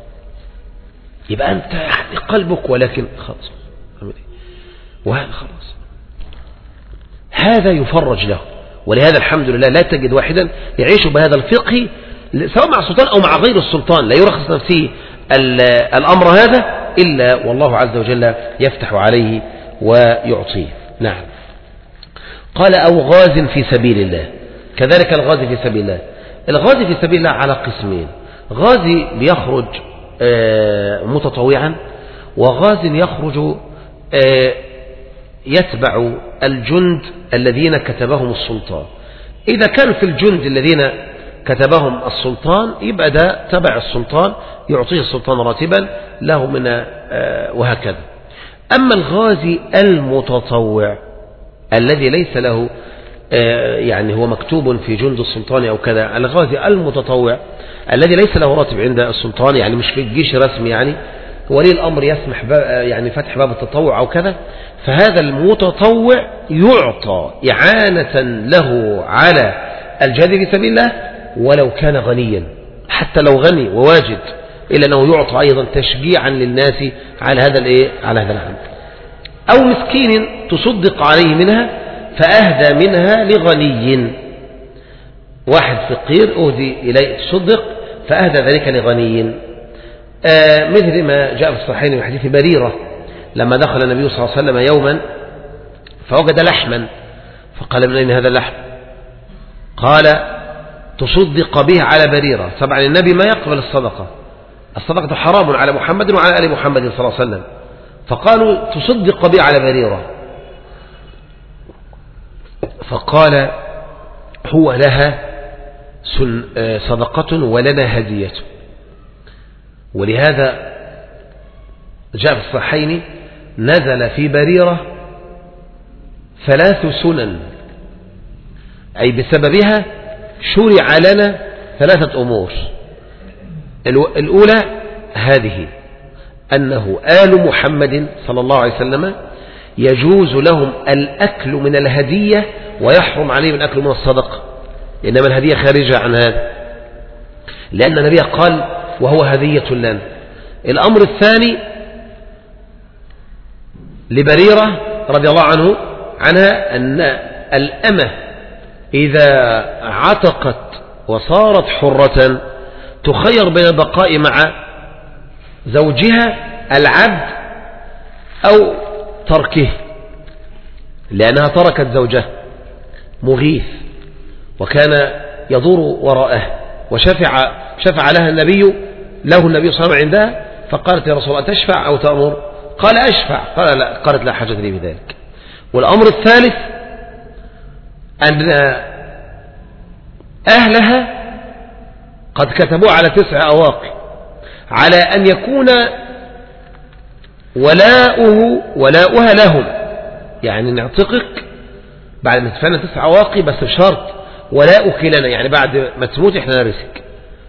يبقى أنت يعني قلبك، ولكن خلاص وهذا خلاص، هذا يفرج له. ولهذا الحمد لله لا تجد واحدا يعيش بهذا الفقه سواء مع السلطان أو مع غير السلطان، لا يرخص نفسه الأمر هذا إلا والله عز وجل يفتح عليه ويعطيه. نعم. قال أو غاز في سبيل الله. كذلك الغازي في سبيل الله، الغازي في سبيل الله على قسمين: غازي بيخرج متطوعا، وغاز يخرج يتبع الجند الذين كتبهم السلطان. إذا كان في الجند الذين كتبهم السلطان يبقى ده تبع السلطان، يعطيه السلطان راتبا له من وهكذا. أما الغازي المتطوع الذي ليس له يعني هو مكتوب في جند السلطان أو كذا، الغازي المتطوع الذي ليس له راتب عند السلطان، يعني مش في الجيش رسمي، يعني ولي الأمر يسمح يعني فتح باب التطوع أو كذا، فهذا المتطوع يعطى إعانة له على الجهاد في سبيل الله ولو كان غنيا، حتى لو غني وواجد إلا أنه يعطى أيضا تشجيعا للناس على هذا على هذا العمل. أو مسكين تصدق عليه منها فأهدى منها لغني، واحد فقير أهدي إليه تصدق فأهدى ذلك لغني، مثل ما جاء في الصحيحين من حديث بريرة لما دخل النبي صلى الله عليه وسلم يوما فوجد لحما فقال من أين هذا اللحم؟ قال تصدق به على بريرة. طبعا النبي ما يقبل الصدقة حرام على محمد وعلى آل محمد صلى الله عليه وسلم، فقالوا تصدق به على بريرة، فقال هو لها صدقة ولنا هدية. ولهذا جاء في الصحيحين نزل في بريرة 3 سنن، أي بسببها شرع لنا 3 أمور. الأولى هذه أنه آل محمد صلى الله عليه وسلم يجوز لهم الأكل من الهدية ويحرم عليهم الأكل من الصدقة، إنما الهدية خارجة عن هذا، لأن النبي قال وهو هدية لنا. الأمر الثاني لبريرة رضي الله عنها أن الأمة إذا عتقت وصارت حرة تخير بين البقاء مع زوجها العبد أو تركه، لأنها تركت زوجها، مغيث وكان يدور وراءه، شفع لها النبي صلى الله عليه وسلم عندها، فقالت يا رسول الله تشفع أو تأمر؟ قال أشفع. قال لا. قالت لا حاجة لي بذلك. والأمر الثالث أن أهلها قد كتبوا على 9 أواقي على أن يكون ولاؤها لهم، يعني نعتقك بعد ما تفعلنا 9 أواقي بس بشرط ولاؤك لنا، يعني بعد ما تموت احنا نرثك.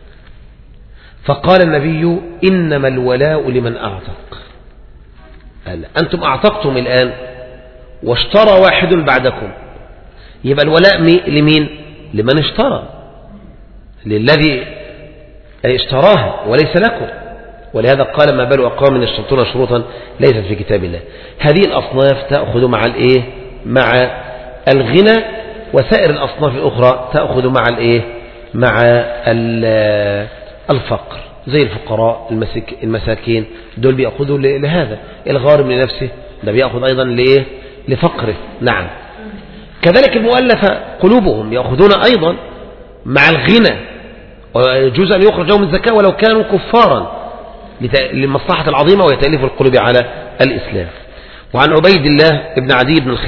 فقال النبي إنما الولاء لمن أعتق. قال أنتم أعتقتم الآن واشترى واحد بعدكم، يبقى الولاء لمين؟ لمن اشترى، للذي اشتراها وليس لكم. ولهذا قال ما بال أقوام يشترطون شروطا ليست في كتاب الله. هذه الأصناف تأخذ مع الإيه؟ مع الغنى، وسائر الأصناف الأخرى تأخذ مع الإيه؟ مع الفقر، زي الفقراء المساكين دول بيأخذوا لهذا. الغارم لنفسه ده بيأخذ أيضا لإيه؟ لفقره. نعم. كذلك المؤلفة قلوبهم يأخذون أيضا مع الغنى، ويجوز أن يخرج لهم الزكاة ولو كانوا كفارا للمصلحة العظيمة ويتألف القلوب على الإسلام. وعن عبيد الله بن عدي بن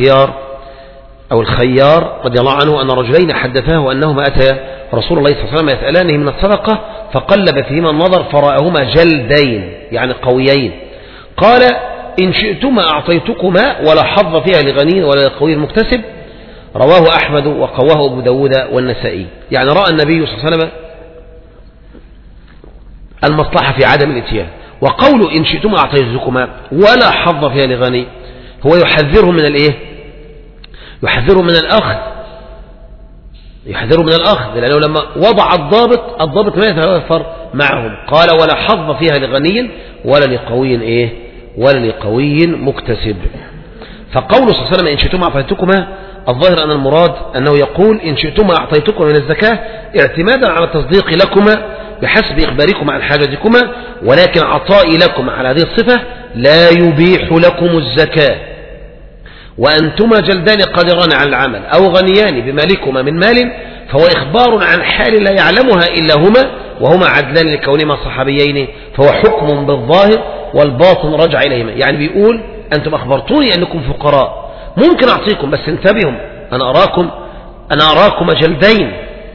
الخيار رضي الله عنه أن رجلين حدثاه أنهما أتيا رسول الله صلى الله عليه وسلم يسألانه من الصدقة، فقلب فيهما النظر فرأهما جلدين يعني قويين. قال إن شئتما أعطيتكما ولا حظ فيها لغني ولا لقوي مكتسب. رواه أحمد وقواه أبو داود والنسائي. يعني رأى النبي صلى الله عليه وسلم المصلحة في عدم الاتيان. وقوله إن شئتما أعطيتكما ولا حظ فيها لغني هو يحذرهم من الإيه؟ يحذرهم من الأخذ، لأنه لما وضع الضابط ما يتوفر معهم. قال ولا حظ فيها لغني ولا لقوي إيه؟ ولا لقوي مكتسب. فقوله صلى الله عليه وسلم إن شئتما أعطيتكما، الظاهر أن المراد أنه يقول إن شئتما أعطيتكما من الزكاة اعتمادا على التصديق لكما بحسب إخباركما عن حاجتكما، ولكن عطائي لكم على هذه الصفة لا يبيح لكم الزكاة، وأنتما جلدان قادران على العمل أو غنيان بمالكما من مال، فهو إخبار عن حال لا يعلمها إلا هما، وهما عدلان لكونهما صحابيين، فهو حكم بالظاهر والباطن رجع إليهما. يعني بيقول أنتم أخبرتوني أنكم فقراء، ممكن أعطيكم بس انتبهوا، أنا أراكم جلدين،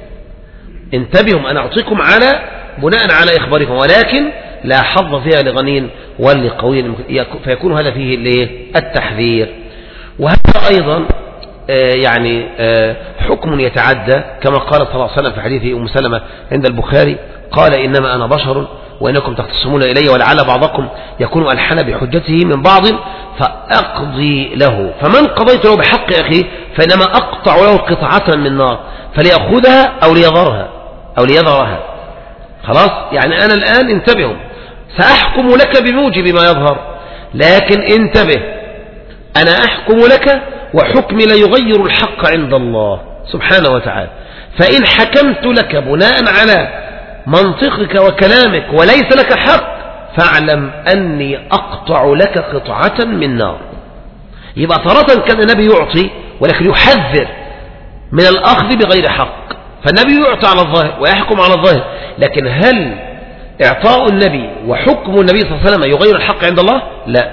انتبهوا أنا أعطيكم على بناء على إخباركم، ولكن لا حظ فيها لغني ولا لقوي، فيكون هذا فيه التحذير. وهذا أيضا يعني حكم يتعدى، كما قال صلى الله عليه وسلم في حديث أم سلمة عند البخاري قال إنما أنا بشر وإنكم تختصمون إلي ولعل بعضكم يكون ألحن بحجته من بعض فأقضي له، فمن قضيت له بحق أخيه فإنما أقطع له قطعة من نار فليأخذها أو ليذرها. خلاص، يعني أنا الآن انتبهوا سأحكم لك بموجب ما يظهر، لكن انتبه أنا أحكم لك وحكمي لا يغير الحق عند الله سبحانه وتعالى، فإن حكمت لك بناء على منطقك وكلامك وليس لك حق فاعلم أني أقطع لك قطعة من نار. يبقى تارة كان النبي يعطي ولكن يحذر من الأخذ بغير حق، فالنبي يعطي على الظاهر ويحكم على الظاهر، لكن هل إعطاء النبي وحكم النبي صلى الله عليه وسلم يغير الحق عند الله؟ لا.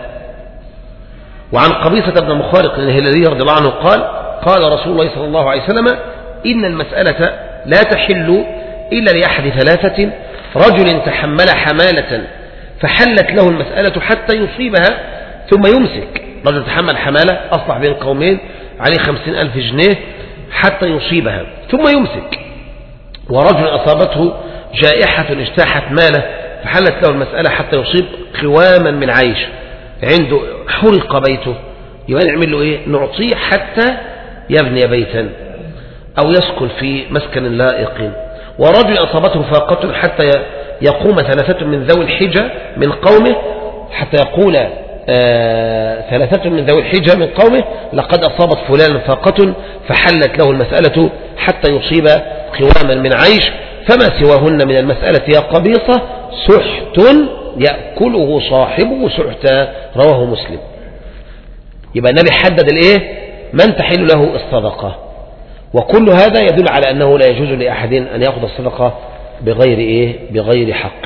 وعن قبيصة بن مخارق الهلالي رضي الله عنه قال رسول الله صلى الله عليه وسلم إن المسألة لا تحل إلا لأحد 3: رجل تحمل حمالة فحلت له المسألة حتى يصيبها ثم يمسك. رجل تحمل حمالة أصلح بين قومين عليه 50,000 جنيه حتى يصيبها ثم يمسك. ورجل أصابته جائحة اجتاحت ماله فحلت له المسألة حتى يصيب قواما من عيش، عنده حرق بيته، يبقى نعمل له إيه؟ نعطيه حتى يبني بيتا أو يسكن في مسكن لائق. ورجل أصابته فاقة حتى يقوم 3 من ذوي الحجة من قومه، حتى يقول 3 من ذوي الحجة من قومه لقد أصابت فلان فاقة فحلت له المسألة حتى يصيب قواما من عيش، فما سواهن من المسألة يا قبيصة سحت يأكله صاحبه سحتا. رواه مسلم. يبقى النبي حدد الايه؟ من تحل له الصدقة، وكل هذا يدل على أنه لا يجوز لأحد أن يأخذ الصدقة بغير إيه؟ بغير حق.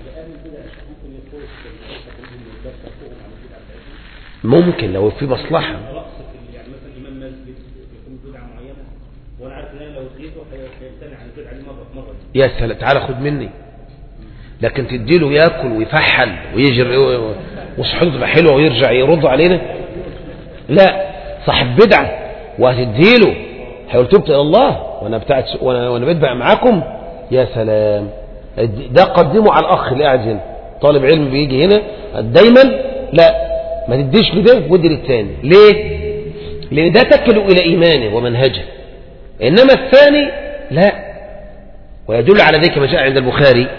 ممكن لو في مصلحة. يعني مثلا إمام مسجد يكون بدعة معينة وأنا عارف إن أنا لو اديته هيمتنع عن البدعة دي مرة. يا سلام، تعالى خد مني. لكن تديله ياكل ويفحل ويجري وصحته تبقى حلوه ويرجع يرد علينا؟ لا، صاحب بدعه وهتديله هيقول تبت الى الله وانا بتبع معاكم. يا سلام، ده قدمه على الاخ اللي قاعد هنا، طالب علم بيجي هنا دايما، لا ما تديش لده ودي للثاني. ليه؟ لان ده تكل الى ايمانه ومنهجه، انما الثاني لا. ويدل على ذلك ما جاء عند البخاري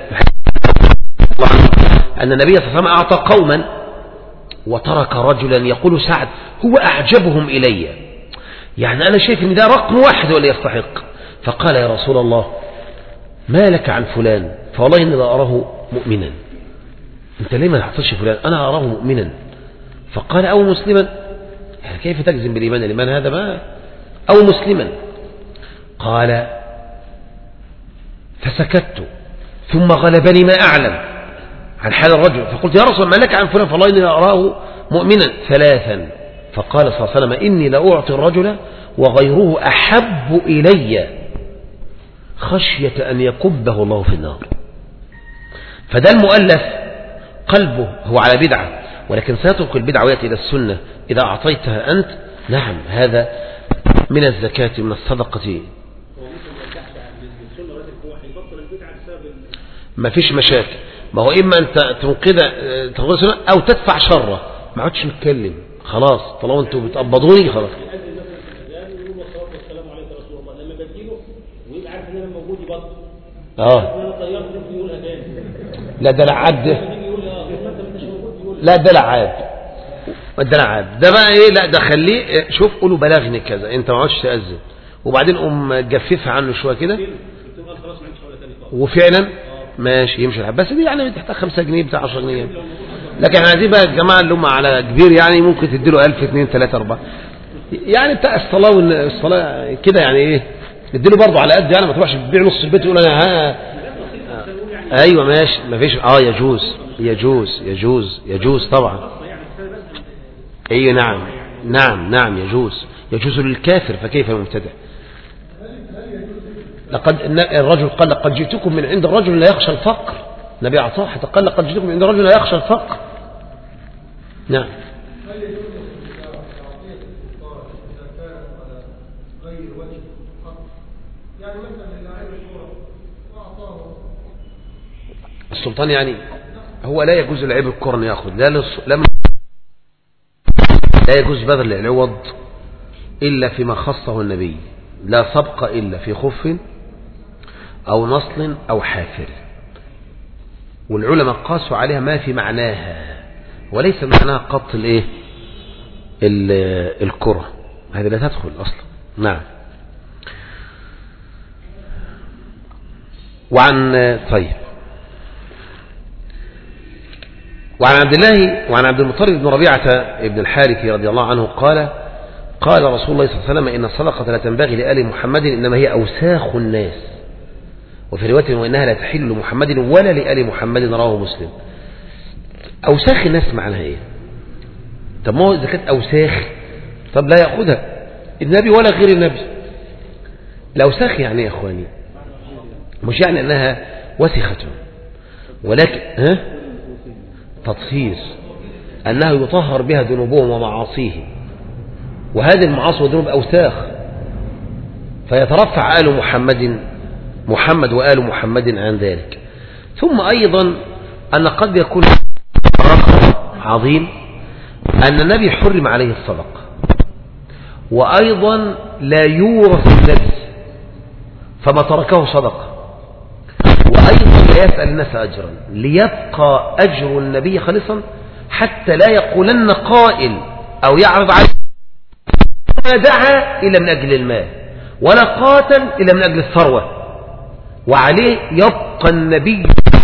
أن النبي صلى الله عليه وسلم أعطى قوما وترك رجلا، يقول سعد هو أعجبهم إلي، يعني أنا شايف أن ده رقم واحد ولا يستحق. فقال يا رسول الله ما لك عن فلان؟ فوالله إني لا أراه مؤمنا. أنت ليه ما تحصلش فلان؟ أنا أراه مؤمنا. فقال أو مسلما، يعني كيف تجزم بالإيمان؟ الإيمان هذا ما أو مسلما. قال فسكت ثم غلبني ما أعلم عن حال الرجل، فقلت يا رسول ما لك عن فلان؟ فالله إني أراه مؤمنا. ثلاثا. فقال صلى الله عليه وسلم إني لأعطي الرجل وغيره أحب إلي خشية أن يكبه الله في النار. فده المؤلف قلبه هو على بدعة، ولكن سيترك البدعة ويأتي إلى السنة إذا أعطيتها أنت. نعم، هذا من الزكاة من الصدقة. ما فيش مشاكل، ما هو إما أنت تنقذ سنة أو تدفع شره، ما عادش نتكلم خلاص طالما أنتوا بتقبضوني خلاص. لا ده لعاب، لا ده لعاب، ده بقى ايه؟ لا ده خليه، شوف قولوا بلغني كذا، انت ما عادش تأذن، وبعدين قوم جففها عنه شويه كده وفعلا ماشي يمشي الحب. بس دي يعني بتحتاج 5 جنيه بتاع 10 جنيه. لكن احنا عايزين بقى الجماعه اللي هم على كبير، يعني ممكن تديله 1000 2 3 4 يعني بتاع الصلاه كده، يعني ايه تديله برضه على قد، يعني ما تروحش تبيع نص البيت ويقول انا ايوه ماشي ما فيش. يجوز طبعا. اي نعم يجوز للكافر، فكيف المبتدع؟ الرجل قال لقد جئتكم من عند الرجل لا يخشى الفقر. النبي أعطاه حتى قال لقد جئتكم من عند الرجل لا يخشى الفقر. نعم. السلطان يعني هو لا يجوز لعيب القرن يأخذ، لا يجوز بذل العوض إلا فيما خصه النبي، لا سبق إلا في خف أو نصل أو حافر. والعلماء قاسوا عليها ما في معناها، وليس معناها قط الكرة، هذه لا تدخل أصلا. نعم. وعن عبد المطلب بن ربيعة بن الحارث رضي الله عنه قال رسول الله صلى الله عليه وسلم إن الصدقة لا تنبغي لآل محمد إنما هي أوساخ الناس، وفي رواية وإنها لا تحل لمحمد ولا لآل محمد، رواه مسلم. أوساخ الناس معناها إيه؟ طب ما هو إذا كانت أوساخ طب لا يأخذها النبي ولا غير النبي. الأوساخ يعني يا إخواني مش يعني أنها وسخة، ولكن تطهير، أنها يطهر بها ذنوبهم ومعاصيهم، وهذه المعاصي والذنوب أوساخ، فيترفع آل محمد وآل محمد عن ذلك. ثم أيضا أن قد يكون عظيم أن النبي حرم عليه الصدقة، وأيضا لا يورث النبي فما تركه صدقة، وأيضا لا يسأل الناس أجرا، ليبقى أجر النبي خالصا حتى لا يقولن قائل أو يعرض عليه ما دعا إلا من أجل المال ولا قاتل إلا من أجل الثروة، وعليه يبقى النبي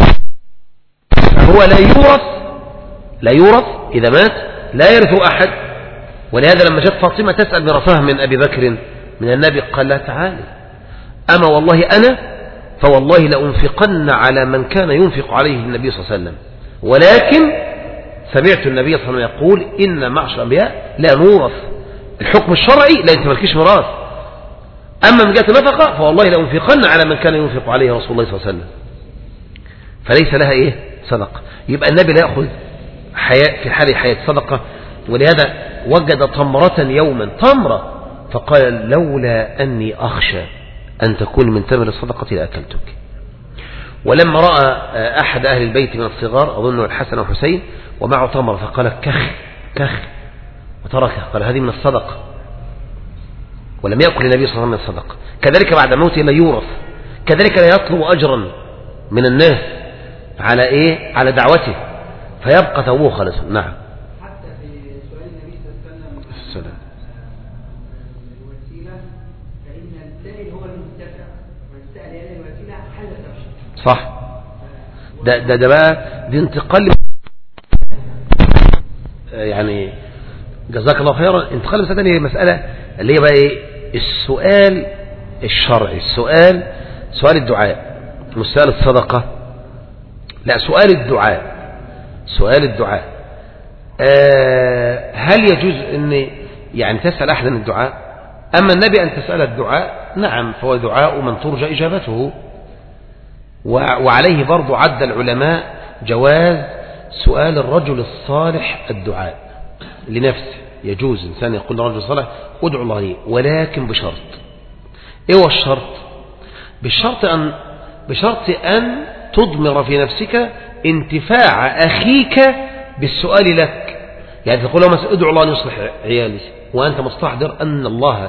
هو لا يورث إذا مات لا يرث أحد. ولهذا لما جاءت فاطمة تسأل ميراثها من أبي بكر من النبي؟ قال لا تعالي، أما والله أنا فوالله لأنفقن على من كان ينفق عليه النبي صلى الله عليه وسلم، ولكن سمعت النبي صلى الله عليه وسلم يقول إن معشر الأنبياء لا نورث. الحكم الشرعي لا، أنت مالكيش ميراث. أما من جهة النفقة فوالله لأنفقن على من كان ينفق عليه رسول الله صلى الله عليه وسلم، فليس لها إيه؟ صدقة. يبقى النبي لا يأخذ في حال حياة صدقة، ولهذا وجد تمرة يوما، تمرة، فقال لولا أني أخشى أن تكون من تمر الصدقة لأكلتك. ولما رأى أحد أهل البيت من الصغار أظن الحسن والحسين ومعه تمر فقال كخ كخ وتركه، قال هذه من الصدقة، ولم يأكل النبي صلى الله عليه وسلم من الصدقة. كذلك بعد موته لا يورث، كذلك لا يطلب أجرا من الناس على إيه؟ على دعوته، فيبقى ثوبه خالصا. نعم. حتى في سؤال النبي صلى الله عليه وسلم الوسيلة، فإن السائل هو المنتفع، والسائل هي الوسيلة حل ترشد. صح. ده بقى دي انتقال، يعني جزاك الله خيرا. انتقال مسألة ثانية، مسألة اللي هي بقى ايه؟ السؤال الشرعي، سؤال الدعاء، مش سؤال الصدقة، لا سؤال الدعاء. هل يجوز ان يعني تسأل أحدا الدعاء؟ أما النبي أن تسأل الدعاء نعم، فهو دعاء من ترجى إجابته. وعليه برضو عد العلماء جواز سؤال الرجل الصالح الدعاء لنفسه، يجوز إنسان يقول لرجل صالح ادعو الله لي، ولكن بشرط. إيه هو الشرط؟ بشرط أن تضمر في نفسك انتفاع أخيك بالسؤال لك. يعني تقول له مثلا ادعو الله أن يصلح عيالي، وأنت مستحضر أن الله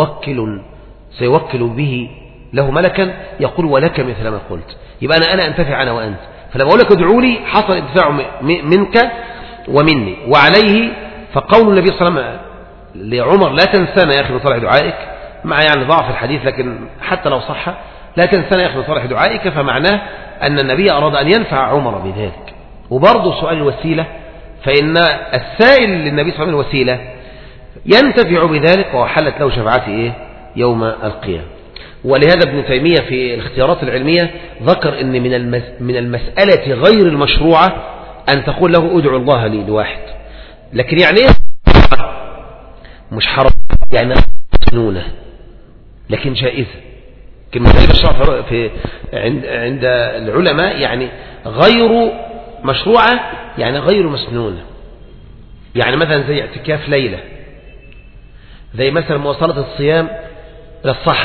سيوكل به له ملكا يقول ولك مثل ما قلت، يبقى أنا أنتفع أنا وأنت. فلما أقول لك ادعوا لي حصل انتفاع منك ومني. وعليه فقول النبي صلى الله عليه وسلم لعمر لا تنسانا يا أخي من صالح دعائك، مع يعني ضعف الحديث لكن حتى لو صح لا تنسانا يا أخي من صالح دعائك، فمعناه أن النبي أراد أن ينفع عمر بذلك. وبرضه سؤال الوسيلة، فإن السائل للنبي صلى الله عليه وسلم الوسيلة ينتفع بذلك وحلت له شفاعته إيه؟ يوم القيامة. ولهذا ابن تيمية في الاختيارات العلمية ذكر أن من المسألة غير المشروعة أن تقول له ادعو الله لي لواحد، لكن يعني إيه؟ مش حرام، يعني مسنونة لكن جائزة. كلمة الشرع في عند العلماء يعني غير مشروعة، يعني غير مسنونة. يعني مثلا زي اعتكاف ليلة، زي مثلا مواصلة الصيام إلى الصحر،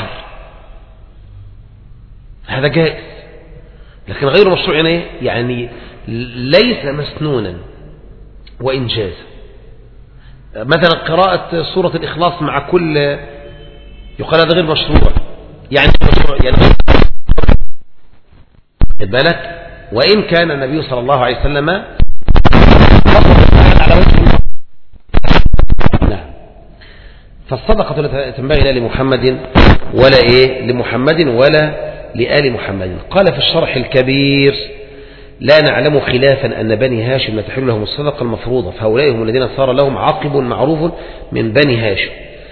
هذا جائز، لكن غير مشروع يعني ليس مسنونا وإن جاز. مثلا قراءة سورة الإخلاص مع كل يقال هذا غير مشروع، يعني بالك. وإن كان النبي صلى الله عليه وسلم على وجه فالصدقة لا تنبغي لا لمحمد ولا لمحمد ولا لآل محمد. قال في الشرح الكبير لا نعلم خلافا أن بني هاشم لا تحل لهم الصدقة المفروضة، فهؤلاء هم الذين صار لهم عقب معروف من بني هاشم.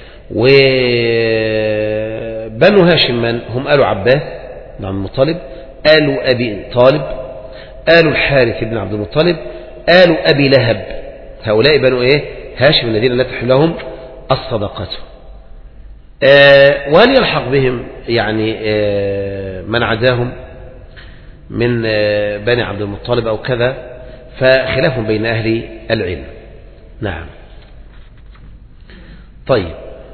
وبنو هاشم من هم؟ آل عباس بن عبد المطلب، آل أبي طالب، آل الحارث بن عبد المطلب، آل أبي لهب. هؤلاء بنو هاشم الذين لا تحل لهم الصدقة. وهل يلحق بهم يعني من عداهم من بني عبد المطلب أو كذا؟ فخلاف بين أهل العلم. نعم. طيب.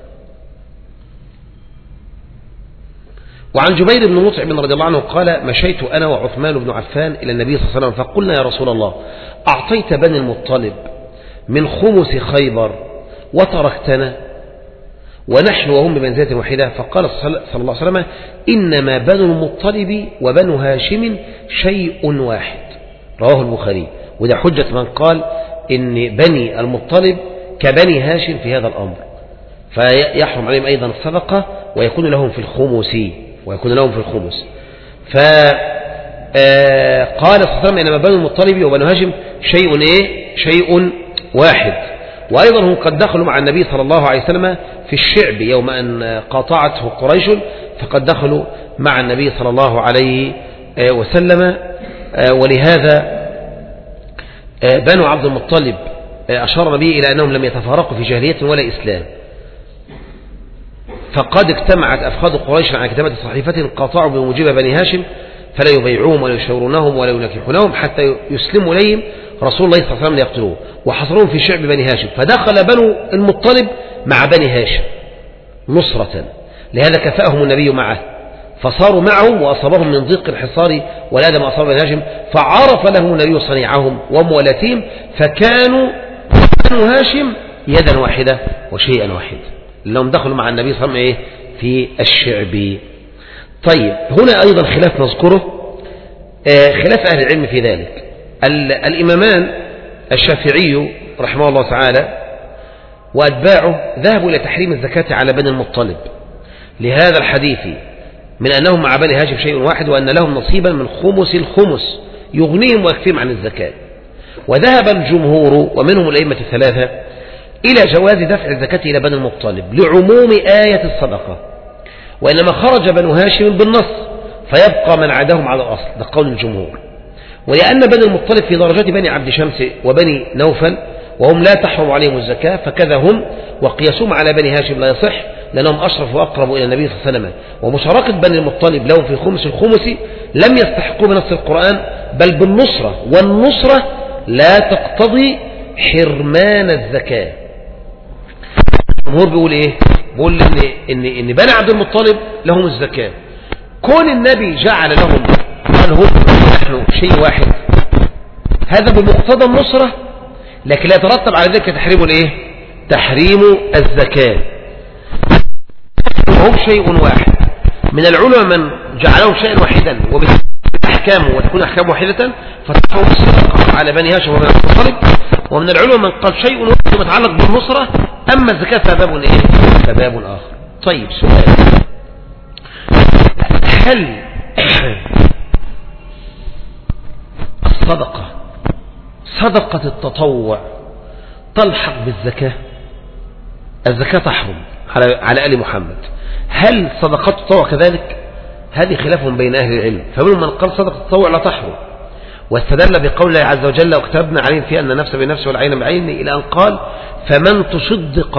وعن جبير بن مطعم رضي الله عنه قال مشيت أنا وعثمان بن عفان إلى النبي صلى الله عليه وسلم فقلنا يا رسول الله أعطيت بني المطلب من خمس خيبر وتركتنا ونحن وهم بمنزلة واحدة. فقال صلى الله عليه وسلم إنما بنو المطلب وبنو هاشم شيء واحد، رواه البخاري. وده حجة من قال إن بني المطلب كبني هاشم في هذا الأمر، فيحرم عليهم أيضا الصدقة ويكون لهم في الخمس. فقال صلى الله عليه وسلم إنما بنو المطلب وبنو هاشم شيء واحد. وأيضا هم قد دخلوا مع النبي صلى الله عليه وسلم في الشعب يوم أن قاطعته قريش، فقد دخلوا مع النبي صلى الله عليه وسلم. ولهذا بنو عبد المطلب أشار النبي إلى أنهم لم يتفارقوا في جاهلية ولا إسلام، فقد اجتمعت أفخاذ قريش على كتابة صحيفة قاطعوا بموجب بني هاشم فلا يبيعوهم ولا يشاورونهم ولا ينكحونهم حتى يسلموا إليهم رسول الله صلى الله عليه وسلم ليقتلوه، وحصروهم في شعب بني هاشم. فدخل بنو المطلب مع بني هاشم نصرة، لهذا كفأهم النبي معه، فصاروا معه وأصابهم من ضيق الحصار والأذى ما أصاب بني هاشم، فعرف لهم النبي صنيعهم وموالاتهم، فكانوا بنو هاشم يدا واحدة وشيئا واحد، لهم دخلوا مع النبي صلى الله عليه وسلم في الشعب. طيب هنا أيضا خلاف نذكره، خلاف أهل العلم في ذلك. الإمامان الشافعي رحمه الله تعالى وأتباعه ذهبوا إلى تحريم الزكاة على بني المطلب لهذا الحديث من أنهم مع بني هاشم شيء واحد، وأن لهم نصيبا من خمس الخمس يغنيهم ويكفيهم عن الزكاة. وذهب الجمهور ومنهم الأئمة الثلاثة إلى جواز دفع الزكاة إلى بني المطلب لعموم آية الصدقة، وإنما خرج بنو هاشم بالنص فيبقى من عداهم على الأصل، ده قول الجمهور. ولأن بني المطلب في درجات بني عبد شمس وبني نوفل وهم لا تحرم عليهم الزكاة، فكذا هم، وقياسهم على بني هاشم لا يصح لأنهم أشرف وأقرب إلى النبي صلى الله عليه وسلم. ومشاركة بني المطلب لهم في خمس الخمس لم يستحقوا بنص القرآن بل بالنصرة، والنصرة لا تقتضي حرمان الزكاة. الجمهور بيقول إيه؟ بيقول إن بني عبد المطلب لهم الزكاة، كون النبي جعل لهم قال هم نحن شيء واحد، هذا بمقتضى النصرة، لكن لا يترتب على ذلك تحريم الايه؟ تحريم الزكاة. هم شيء واحد، من العلماء من جعلهم شيئا واحدا وبأحكامه وتكون أحكام واحدة فتحرم الصدقة على بني هاشم وبني المطلب، ومن العلماء من قال شيء واحد متعلق بالنصرة، أما الزكاة فباب ايه؟ فباب آخر. طيب سؤال، هل الصدقة صدقة التطوع تلحق بالزكاة؟ الزكاة تحرم على آل محمد، هل صدقة التطوع كذلك؟ هذه خلاف بين أهل العلم، فمنهم من قال صدقة التطوع لا تحرم، واستدل بقول الله عز وجل وكتبنا عليهم فيه أن النفس بالنفس والعين بالعين، إلى أن قال فمن تصدق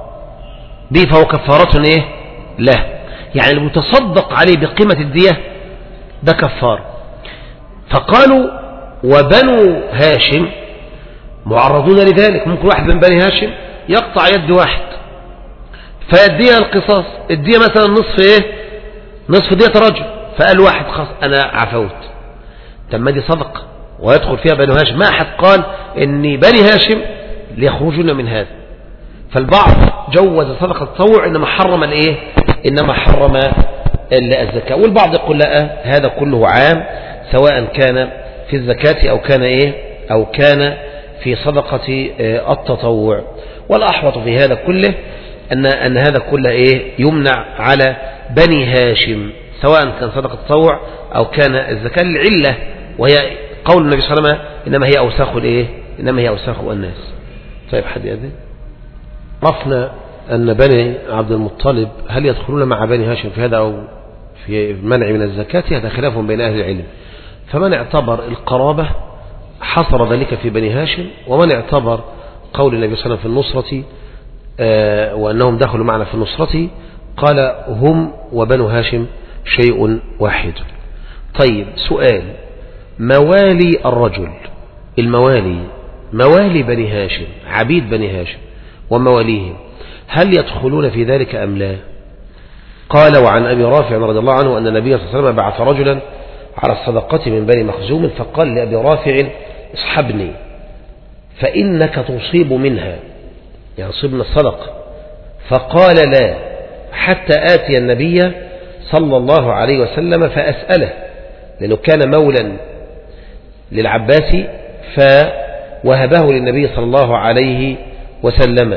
به فهو كفارة إيه؟ له، يعني المتصدق عليه بقيمة الدية ده كفار. فقالوا وبنو هاشم معرضون لذلك، ممكن واحد من بني هاشم يقطع يد واحد فيديها القصاص، الدية مثلا نصف ايه؟ نصف دية رجل، فقال واحد خلاص انا عفوت، تم دي صدقة ويدخل فيها بنو هاشم، ما أحد قال ان بني هاشم ليخرجون من هذا. فالبعض جوز صدقة التطوع انما حرم الايه؟ انما حرم الزكاة، والبعض يقول لا هذا كله عام سواء كان في الزكاة أو كان إيه؟ أو كان في صدقة التطوع. والأحوط في هذا كله أن هذا كله إيه؟ يمنع على بني هاشم سواء كان صدقة التطوع أو كان الزكاة، العلة وهي قول النبي صلى الله عليه وسلم إنما هي أوساخ الإيه؟ إنما هي أوساخ الناس. طيب حد يأذن؟ عرفنا أن بني عبد المطلب هل يدخلون مع بني هاشم في هذا أو في منع من الزكاة؟ هذا خلاف بين أهل العلم، فمن اعتبر القرابة حصر ذلك في بني هاشم، ومن اعتبر قول النبي صلى الله عليه وسلم في النصرة وأنهم دخلوا معنا في النصرة قال هم وبنو هاشم شيء واحد. طيب سؤال، موالي الرجل، الموالي موالي بني هاشم عبيد بني هاشم ومواليهم هل يدخلون في ذلك أم لا؟ قال وعن أبي رافع رضي الله عنه أن النبي صلى الله عليه وسلم بعث رجلا على الصدقة من بني مخزوم فقال لأبي رافع اصحبني فإنك تصيب منها، يعني صيبنا الصدقة، فقال لا حتى آتي النبي صلى الله عليه وسلم فأسأله، لأنه كان مولا للعباس فوهبه للنبي صلى الله عليه وسلم،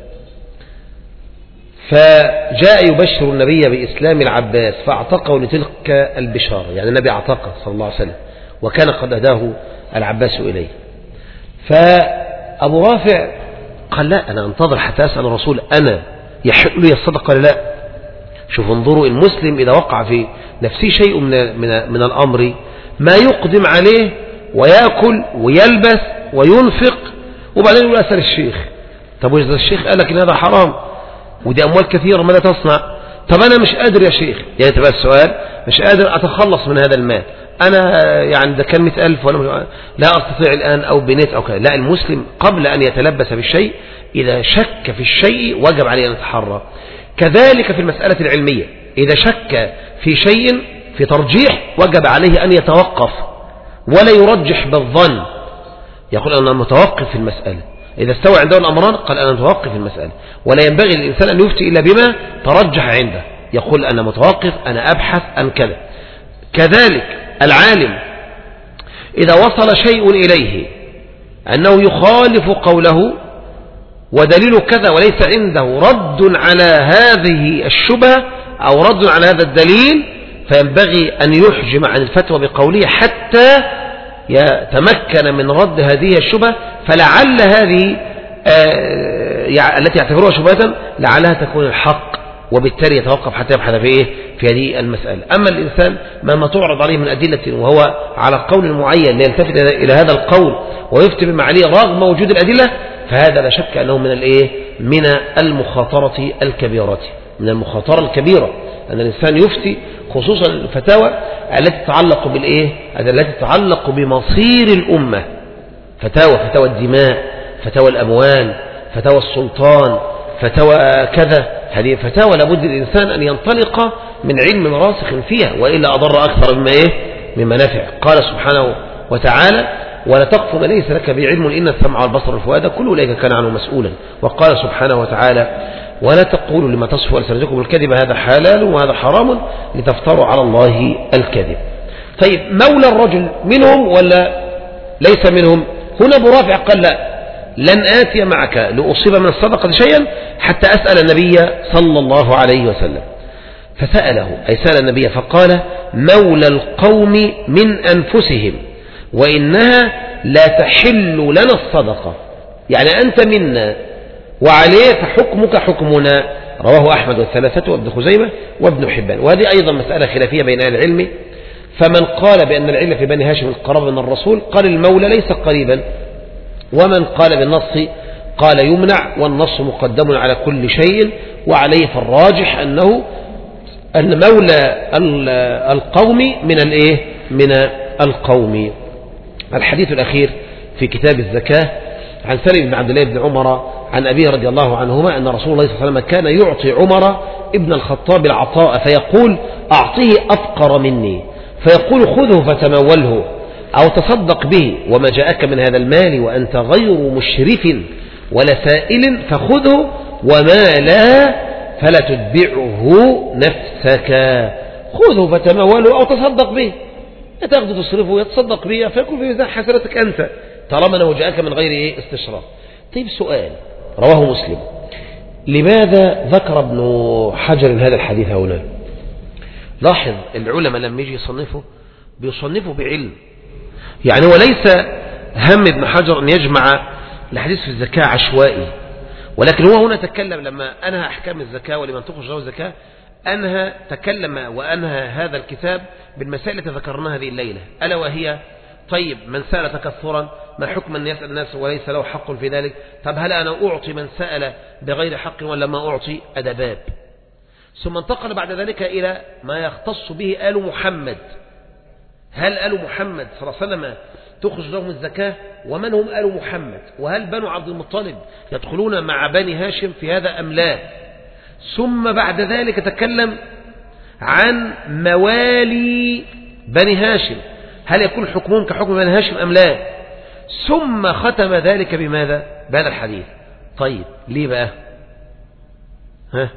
فجاء يبشر النبي بإسلام العباس فاعتقه لتلك البشارة، يعني النبي اعتقه صلى الله عليه وسلم وكان قد أهداه العباس إليه. فأبو رافع قال لا أنا أنتظر حتى أسأل الرسول أنا يحل لي الصدقة ولا لا؟ شوف انظروا، المسلم إذا وقع في نفسه شيء من الأمر ما يقدم عليه ويأكل ويلبس وينفق، وبعدين يقول أسأل الشيخ. طب وإذا الشيخ قال لك إن هذا حرام ودي أموال كثيرة ماذا تصنع؟ طب أنا مش قادر يا شيخ، يعني تبقى السؤال مش قادر أتخلص من هذا المال، أنا يعني ده كان 100,000 ولا لا أستطيع الآن أو بنيت أو كذا. لا، المسلم قبل أن يتلبس بالشيء إذا شك في الشيء وجب عليه أن يتحرى. كذلك في المسألة العلمية إذا شك في شيء في ترجيح وجب عليه أن يتوقف ولا يرجح بالظن، يقول أنا متوقف في المسألة. إذا استوى عنده الأمران قال أنا متوقف في المسألة، ولا ينبغي للإنسان أن يفتي إلا بما ترجح عنده، يقول أنا متوقف، أنا أبحث عن كذا. كذلك العالم إذا وصل شيء إليه أنه يخالف قوله ودليل كذا وليس عنده رد على هذه الشبهة أو رد على هذا الدليل، فينبغي أن يحجم عن الفتوى بقوله حتى يتمكن من رد هذه الشبهة، فلعل هذه التي يعتبرها شبهة لعلها تكون الحق، وبالتالي يتوقف حتى يبحث في هذه المسألة. أما الإنسان ما تعرض عليه من أدلة وهو على قول معين ليلتفت إلى هذا القول ويفتي بما عليه رغم وجود الأدلة، فهذا لا شك أنه من المخاطرة الكبيرة، من المخاطرة الكبيرة أن الإنسان يفتي خصوصا الفتاوى التي تتعلق بمصير الأمة، فتاوى الدماء، فتاوى الأموال، فتاوى السلطان، فتاوى كذا. هذه فتاوى لابد الإنسان أن ينطلق من علم راسخ فيها، وإلا أضر أكثر مما نفع. قال سبحانه وتعالى ولا تقف ما ليس لك بعلم إن السمع والبصر والفؤاد كل أولئك كان عنه مسؤولا. وقال سبحانه وتعالى ولا تقولوا لما تصف ألسنتكم الكذب هذا حلال وهذا حرام لتفتروا على الله الكذب. طيب مولى الرجل منهم ولا ليس منهم؟ هنا أبو رافع قال لا، لن آتي معك لأصيب من الصدقة شيئا حتى أسأل النبي صلى الله عليه وسلم. فسأله أي سأل النبي فقال مولى القوم من أنفسهم وإنها لا تحل لنا الصدقة، يعني أنت منا وعليه فحكمك حكمنا. رواه أحمد والثلاثة وابن خزيمة وابن حبان. وهذه أيضا مسألة خلافية بين أهل العلم، فمن قال بأن العلة في بني هاشم القرب من الرسول قال المولى ليس قريبا، ومن قال بالنص قال يمنع، والنص مقدم على كل شيء، وعليه فالراجح أن مولى القوم من القوم. الحديث الأخير في كتاب الزكاة عن سالم بن عبد الله بن عمر عن أبيه رضي الله عنهما أن رسول الله صلى الله عليه وسلم كان يعطي عمر ابن الخطاب العطاء فيقول أعطيه أفقر مني، فيقول خذه فتموله أو تصدق به، وما جاءك من هذا المال وأنت غير مشرف ولا سائل فخذه، وما لا فلا تتبعه نفسك. خذه فتموله أو تصدق به، تأخذ تصرفه يتصدق به فيكون في ميزان حسناتك أنت طالما أنه جاءك من غير استشراف. طيب سؤال رواه مسلم، لماذا ذكر ابن حجر هذا الحديث هنا؟ لاحظ العلماء لما يجي بيصنفوا بعلم، يعني وليس هم ابن حجر أن يجمع الحديث في الزكاة عشوائي، ولكن هو هنا تكلم لما أنهى أحكام الزكاة ولمن تخرج له الزكاة، تكلم وأنهى هذا الكتاب بالمسائل التي ذكرناها هذه الليلة، ألا وهي طيب من سأل تكثرا ما حكم أن يسأل الناس وليس له حق في ذلك؟ طب هل أنا أعطي من سأل بغير حق ولا ما أعطي؟ أدباب. ثم انتقل بعد ذلك إلى ما يختص به آل محمد. هل آل محمد صلى الله عليه وسلم تخرج لهم الزكاة؟ ومن هم آل محمد؟ وهل بنو عبد المطلب يدخلون مع بني هاشم في هذا أم لا؟ ثم بعد ذلك تكلم عن موالي بني هاشم، هل يكون حكمهم كحكم بني هاشم أم لا؟ ثم ختم ذلك بماذا؟ بهذا الحديث. طيب ليه بقى؟ ها؟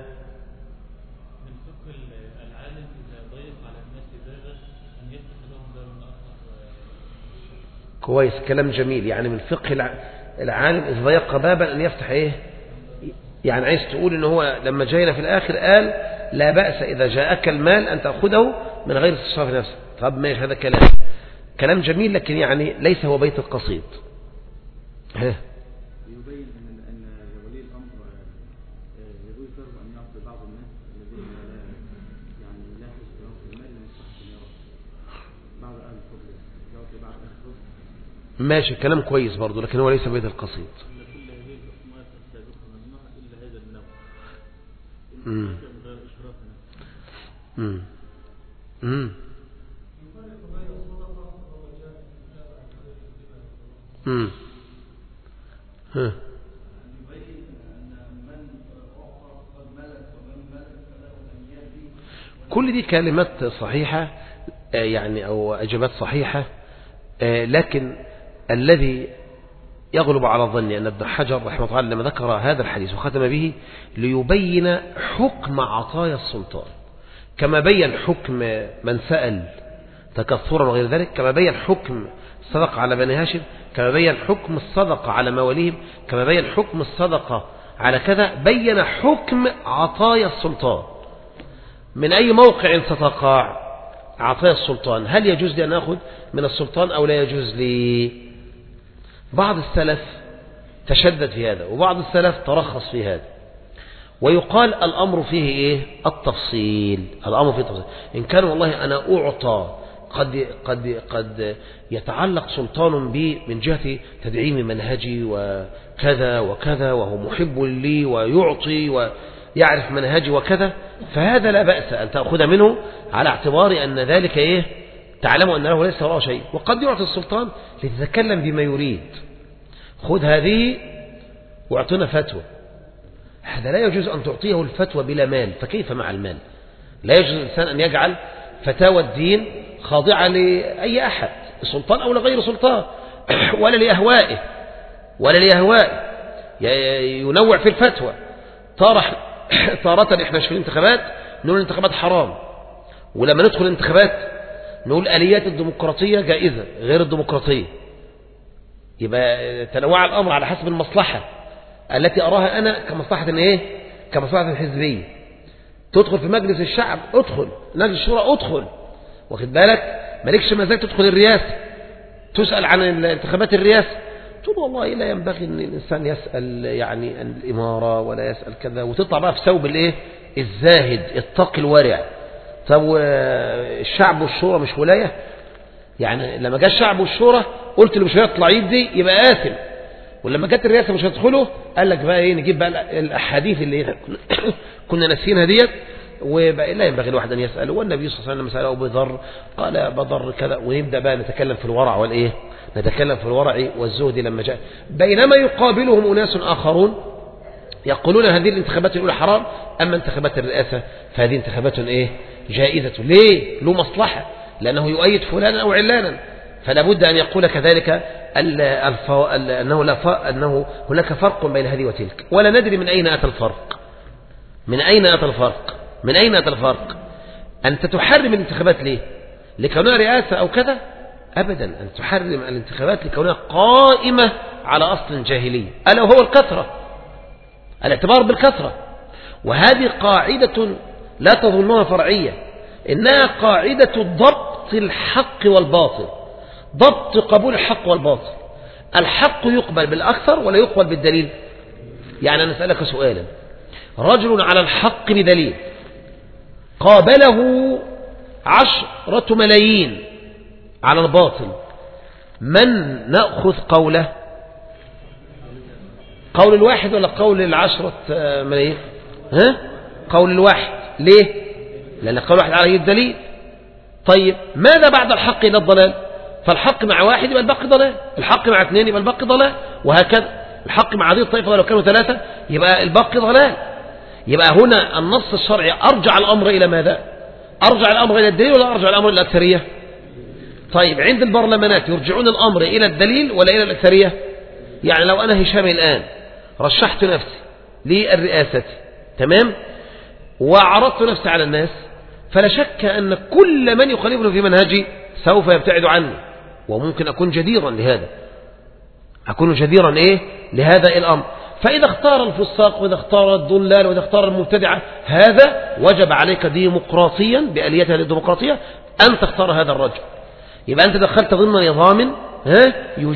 كويس، كلام جميل. يعني من فقه العالم إذا ضيق بابا أن يفتح إيه؟ يعني عايز تقول إن هو لما جاينا في الآخر قال لا بأس إذا جاءك المال أن تأخذه من غير استشراف نفسه. طب ماشي، هذا كلام جميل، لكن يعني ليس هو بيت القصيد. يبين أن ولي الأمر يجوز له أن يعطي بعض الناس الذين يعني لا يحوز لهم في المال لمصلحة اليرى بعض أهل الفضل يعطي بعض أهل الفضل. ماشي، كلام كويس برضو، لكن هو ليس بيت القصيد. كل هذه الحكومات السابقة ممنوعة إلا هذا النوع. امم غير إشرافنا. كل دي كلمات صحيحة يعني أو إجابات صحيحة، لكن الذي يغلب على ظني أن ابن حجر رحمه الله لما ذكر هذا الحديث وختم به ليبين حكم عطايا السلطان، كما بين حكم من سأل تكثرا وغير ذلك، كما بين حكم الصدقة على بني هاشم، كما بين حكم الصدقة على مواليهم، كما بين حكم الصدقة على كذا، بين حكم عطايا السلطان. من أي موقع ستقع عطايا السلطان؟ هل يجوز لي أن أخذ من السلطان أو لا يجوز لي؟ بعض السلف تشدد في هذا، وبعض السلف ترخص في هذا، ويقال الأمر فيه إيه؟ التفصيل. الأمر فيه التفصيل. إن كان والله أنا أعطى قد يتعلق سلطان بي من جهة تدعيم منهجي وكذا وكذا، وهو محب لي ويعطي ويعرف منهجي وكذا، فهذا لا بأس أن تأخذ منه على اعتبار أن ذلك إيه؟ تعلم أن له ليس وراء شيء. وقد يعطي السلطان لتتكلم بما يريد، خذ هذه واعطنا فتوى. هذا لا يجوز أن تعطيه الفتوى بلا مال، فكيف مع المال؟ لا يجوز الإنسان أن يجعل فتاوى الدين خاضعة لأي أحد، سلطان أو لغير سلطان، ولا لأهوائه ينوع في الفتوى. تارة إحنا في الانتخابات نقول الانتخابات حرام، ولما ندخل الانتخابات نقول آليات الديمقراطية جائزة غير الديمقراطية. يبقى تنوع الأمر على حسب المصلحة التي أراها أنا كمصلحة إيه؟ كمصلحة الحزبية. تدخل في مجلس الشعب ادخل، مجلس الشورى ادخل، واخد بالك؟ مالكش مزاج تدخل الرئاسة، تسأل عن الانتخابات الرئاسة، تقول والله لا ينبغي ان الانسان يسأل يعني عن الامارة ولا يسأل كذا، وتطلع بقى في ثوب الايه؟ الزاهد التقي الورع. طب الشعب والشورى مش ولاية؟ يعني لما جاء الشعب والشورى قلت اللي مش هيطلع يدي يبقى آثم، ولما جت الرئاسة مش هتدخله قال لك بقى ايه؟ نجيب بقى الاحاديث اللي كنا ناسينها ديت، وبقى لا ينبغي الواحد ان يسأل. والنبي صلى الله عليه وسلم سأله أبو ذر قال بضر كذا، ونبدأ بقى نتكلم في الورع والايه؟ نتكلم في الورع والزهد لما جاء. بينما يقابلهم أناس آخرون يقولون هذه الانتخابات الأولى حرام، أما انتخابات الرئاسة فهذه انتخابات ايه؟ جائزة. ليه؟ له مصلحة، لأنه يؤيد فلانا أو علانا، فلا بد أن يقول كذلك أنه هناك فرق بين هذه وتلك. ولا ندري من أين أتى الفرق. من أين أتى الفرق؟ أنت تحرم الانتخابات ليه؟ لكونها رئاسة أو كذا؟ أبدا، أن تحرم الانتخابات لكونها قائمة على أصل جاهلي، ألا وهو الكثرة، الاعتبار بالكثرة. وهذه قاعدة لا تظنها فرعية، إنها قاعدة ضبط الحق والباطل، ضبط قبول الحق والباطل. الحق يقبل بالأكثر ولا يقبل بالدليل. يعني أنا أسألك سؤالا، رجل على الحق بدليل قابله 10 ملايين على الباطل، من نأخذ قوله؟ قول الواحد ولا قول 10 ملايين؟ قول الواحد. ليه؟ لأن قول الواحد عليه الدليل. طيب ماذا بعد الحق إلى الضلال؟ فالحق مع واحد يبقى الباقي ضلال، الحق مع 2 يبقى الباقي ضلال، وهكذا. الحق مع هذه الطائفة ولو كانوا 3 يبقى الباقي ضلال. يبقى هنا النص الشرعي أرجع الأمر إلى ماذا؟ أرجع الأمر إلى الدليل ولا أرجع الأمر إلى الأكثرية؟ طيب عند البرلمانات يرجعون الأمر إلى الدليل ولا إلى الأكثرية؟ يعني لو أنا هشام الآن رشحت نفسي للرئاسة، تمام، وعرضت نفسي على الناس، فلا شك أن كل من يخالفني في منهجي سوف يبتعد عني، وممكن أكون جديرا لهذا، لهذا الأمر. فإذا اختار الفساق وإذا اختار الضلال وإذا اختار المبتدعة، هذا وجب عليك ديمقراطيا بآليتها الديمقراطية أن تختار هذا الرجل. يبقى أنت دخلت ضمن نظام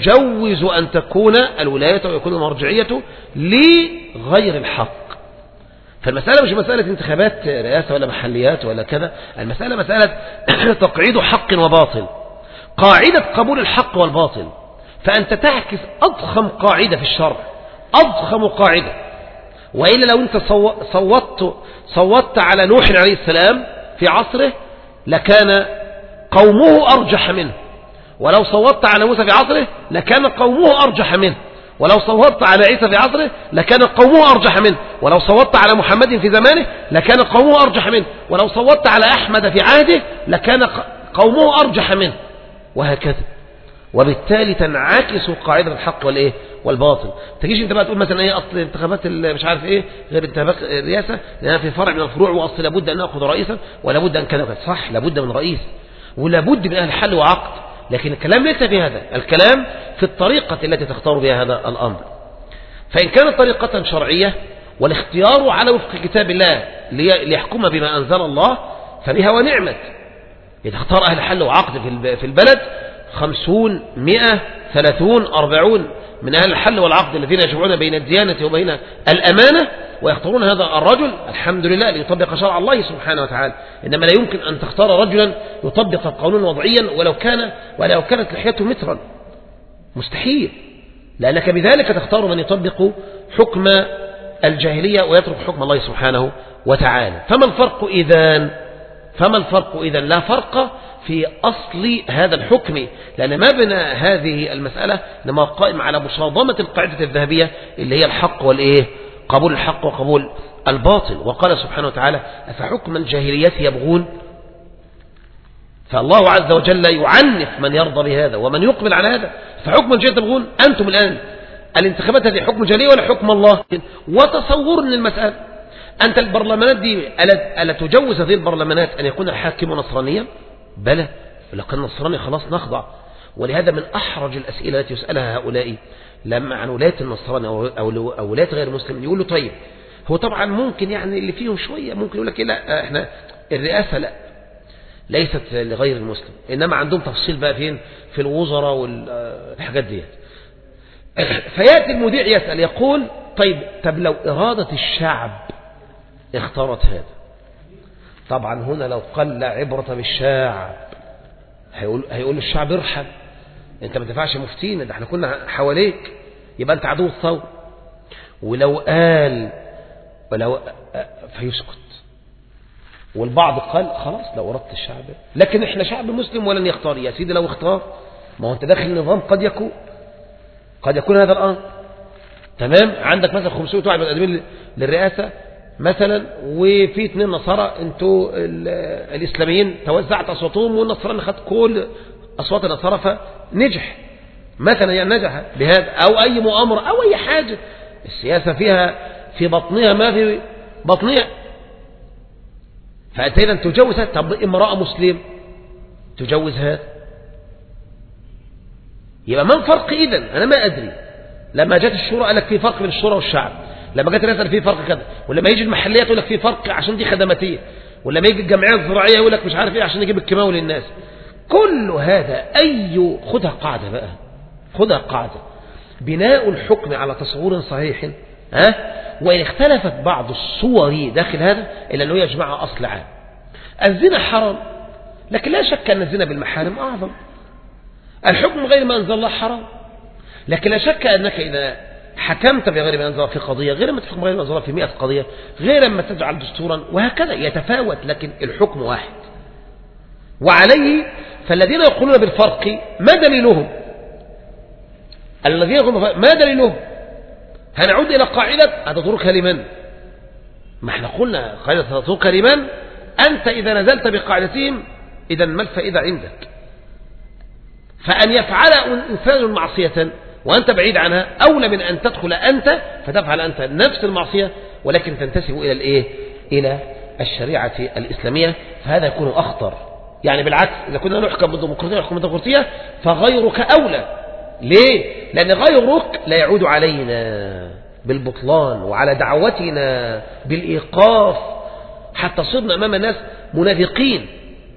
يجوز أن تكون الولاية ويكون المرجعية لغير الحق. فالمسألة مش مسألة انتخابات رئاسة ولا محليات ولا كذا، المسألة مسألة تقعيد حق وباطل، قاعدة قبول الحق والباطل. فأنت تعكس أضخم قاعدة في الشرع، أضخم قاعدة. وإلا لو أنت صوتت على نوح عليه السلام في عصره لكان قومه أرجح منه، ولو صوتت على موسى في عصره لكان قومه أرجح منه، ولو صوتت على عيسى في عصره لكان قومه أرجح منه، ولو صوتت على محمد في زمانه لكان قومه أرجح منه، ولو صوتت على أحمد في عهده لكان قومه أرجح منه، وهكذا. وبالتالي تنعكس قاعدة الحق والإيه والباطل. تجيش انت بقى تقول مثلا ايه اصل انتخابات مش عارف ايه غير انتخابات الرئاسة لأنها في فرع من الفروع، واصل لابد ان ناخذ رئيسا ولابد ان كذا. صح، لابد من رئيس ولابد من اهل حل وعقد، لكن الكلام ليس في هذا، الكلام في الطريقة التي تختار بها هذا الأمر. فإن كانت طريقة شرعية والاختيار على وفق كتاب الله ليحكم بما أنزل الله فبها ونعمت. إذا اختار أهل حل وعقد في البلد 50 100 30 40 من أهل الحل والعقد الذين يجمعون بين الديانة وبين الأمانة ويختارون هذا الرجل، الحمد لله، ليطبق شرع الله سبحانه وتعالى. إنما لا يمكن أن تختار رجلا يطبق القانون وضعيا ولو كانت لحيته مترا، مستحيل، لأنك بذلك تختار من يطبق حكم الجاهلية ويترك حكم الله سبحانه وتعالى. فما الفرق إذن؟ لا فرق في أصل هذا الحكم، لأن مبنى هذه المسألة لما قائم على مصادمة القاعدة الذهبية اللي هي الحق والإيه، قبول الحق وقبول الباطل. وقال سبحانه وتعالى أفحكم الجاهلية يبغون، فالله عز وجل يعنف من يرضى بهذا ومن يقبل على هذا. فحكم الجاهلية تبغون، أنتم الآن الانتخابات هذه حكم جاهلية ولا حكم الله؟ وتصور من المسألة أنت البرلمانات دي ألا تجوز هذه البرلمانات أن يكون الحاكم نصرانيا؟ بلى، لكن النصراني خلاص نخضع. ولهذا من أحرج الأسئلة التي يسألها هؤلاء لما عن ولاية النصراني أو ولاية غير مسلم، يقول له طيب هو طبعا ممكن يعني اللي فيهم شوية ممكن يقول لك لا احنا الرئاسة لا ليست لغير المسلم، إنما عندهم تفصيل بقى فين في الوزراء والحاجات دي. فيأتي المذيع يسأل يقول طب لو إرادة الشعب اختارت هذا، طبعا هنا لو قل عبرة بالشعب هيقول الشعب ارحل، انت ما تنفعش مفتينا، ده احنا كنا حواليك، يبقى انت عدو الثورة. ولو فيسكت. والبعض قال خلاص لو أردت الشعب، لكن احنا شعب مسلم ولن يختار. يا سيدي لو اختار، ما هو انت داخل النظام قد يكون هذا الأمر تمام. عندك مثلا 500 واحد متقدمين للرئاسة مثلا، وفي 2 نصارى، انتوا الإسلاميين توزعت أصواتهم والنصراني خد كل أصوات النصارى فنجح مثلا، يعني نجح بهذا، أو أي مؤامرة أو أي حاجة. السياسة فيها في بطنها ما في بطنها. فأنت إذا تجوز هذا. طب امرأة مسلم تجوز هذا، يبقى ما الفرق إذن؟ أنا ما أدري. لما جت الشورى قال لك في فرق بين الشورى والشعب، لما جت الرئاسة في فرق كذا، ولما يجي المحليات يقول لك في فرق عشان دي خدماتية، ولما يجي الجمعيات الزراعية يقول لك مش عارف ايه عشان يجيب الكيماوي للناس. كل هذا خدها قاعدة بقى، خدها قاعدة. بناء الحكم على تصور صحيح، وإن اختلفت بعض الصور داخل هذا إلا أنه يجمع أصل عام. الزنا حرام، لكن لا شك أن الزنا بالمحارم أعظم. الحكم غير ما أنزل الله حرام، لكن لا شك أنك إذا حكمت بغير ما أنزل الله في قضية غير ما تحكم بغير ما أنزل الله في 100 قضية، غير ما تجعل دستورا، وهكذا يتفاوت، لكن الحكم واحد. وعليه فالذين يقولون بالفرق ما دليلهم؟ الذين يقولون ما دليلهم؟ هنعود إلى قاعدة هتتركها لمن؟ ما احنا قلنا قاعدة هتتركها لمن؟ أنت إذا نزلت بقاعدتهم إذا ما الفائدة عندك؟ فأن يفعل إنسان معصية وأنت بعيد عنها أولى من أن تدخل أنت فتفعل أنت نفس المعصية ولكن تنتسب إلى الإيه؟ إلى الشريعة الإسلامية. فهذا يكون أخطر. يعني بالعكس، إذا كنا نحكم بالديمقراطية ونحكم بالديمقراطية فغيرك أولى. ليه؟ لأن غيرك لا يعود علينا بالبطلان وعلى دعوتنا بالإيقاف حتى صرنا أمام الناس منافقين.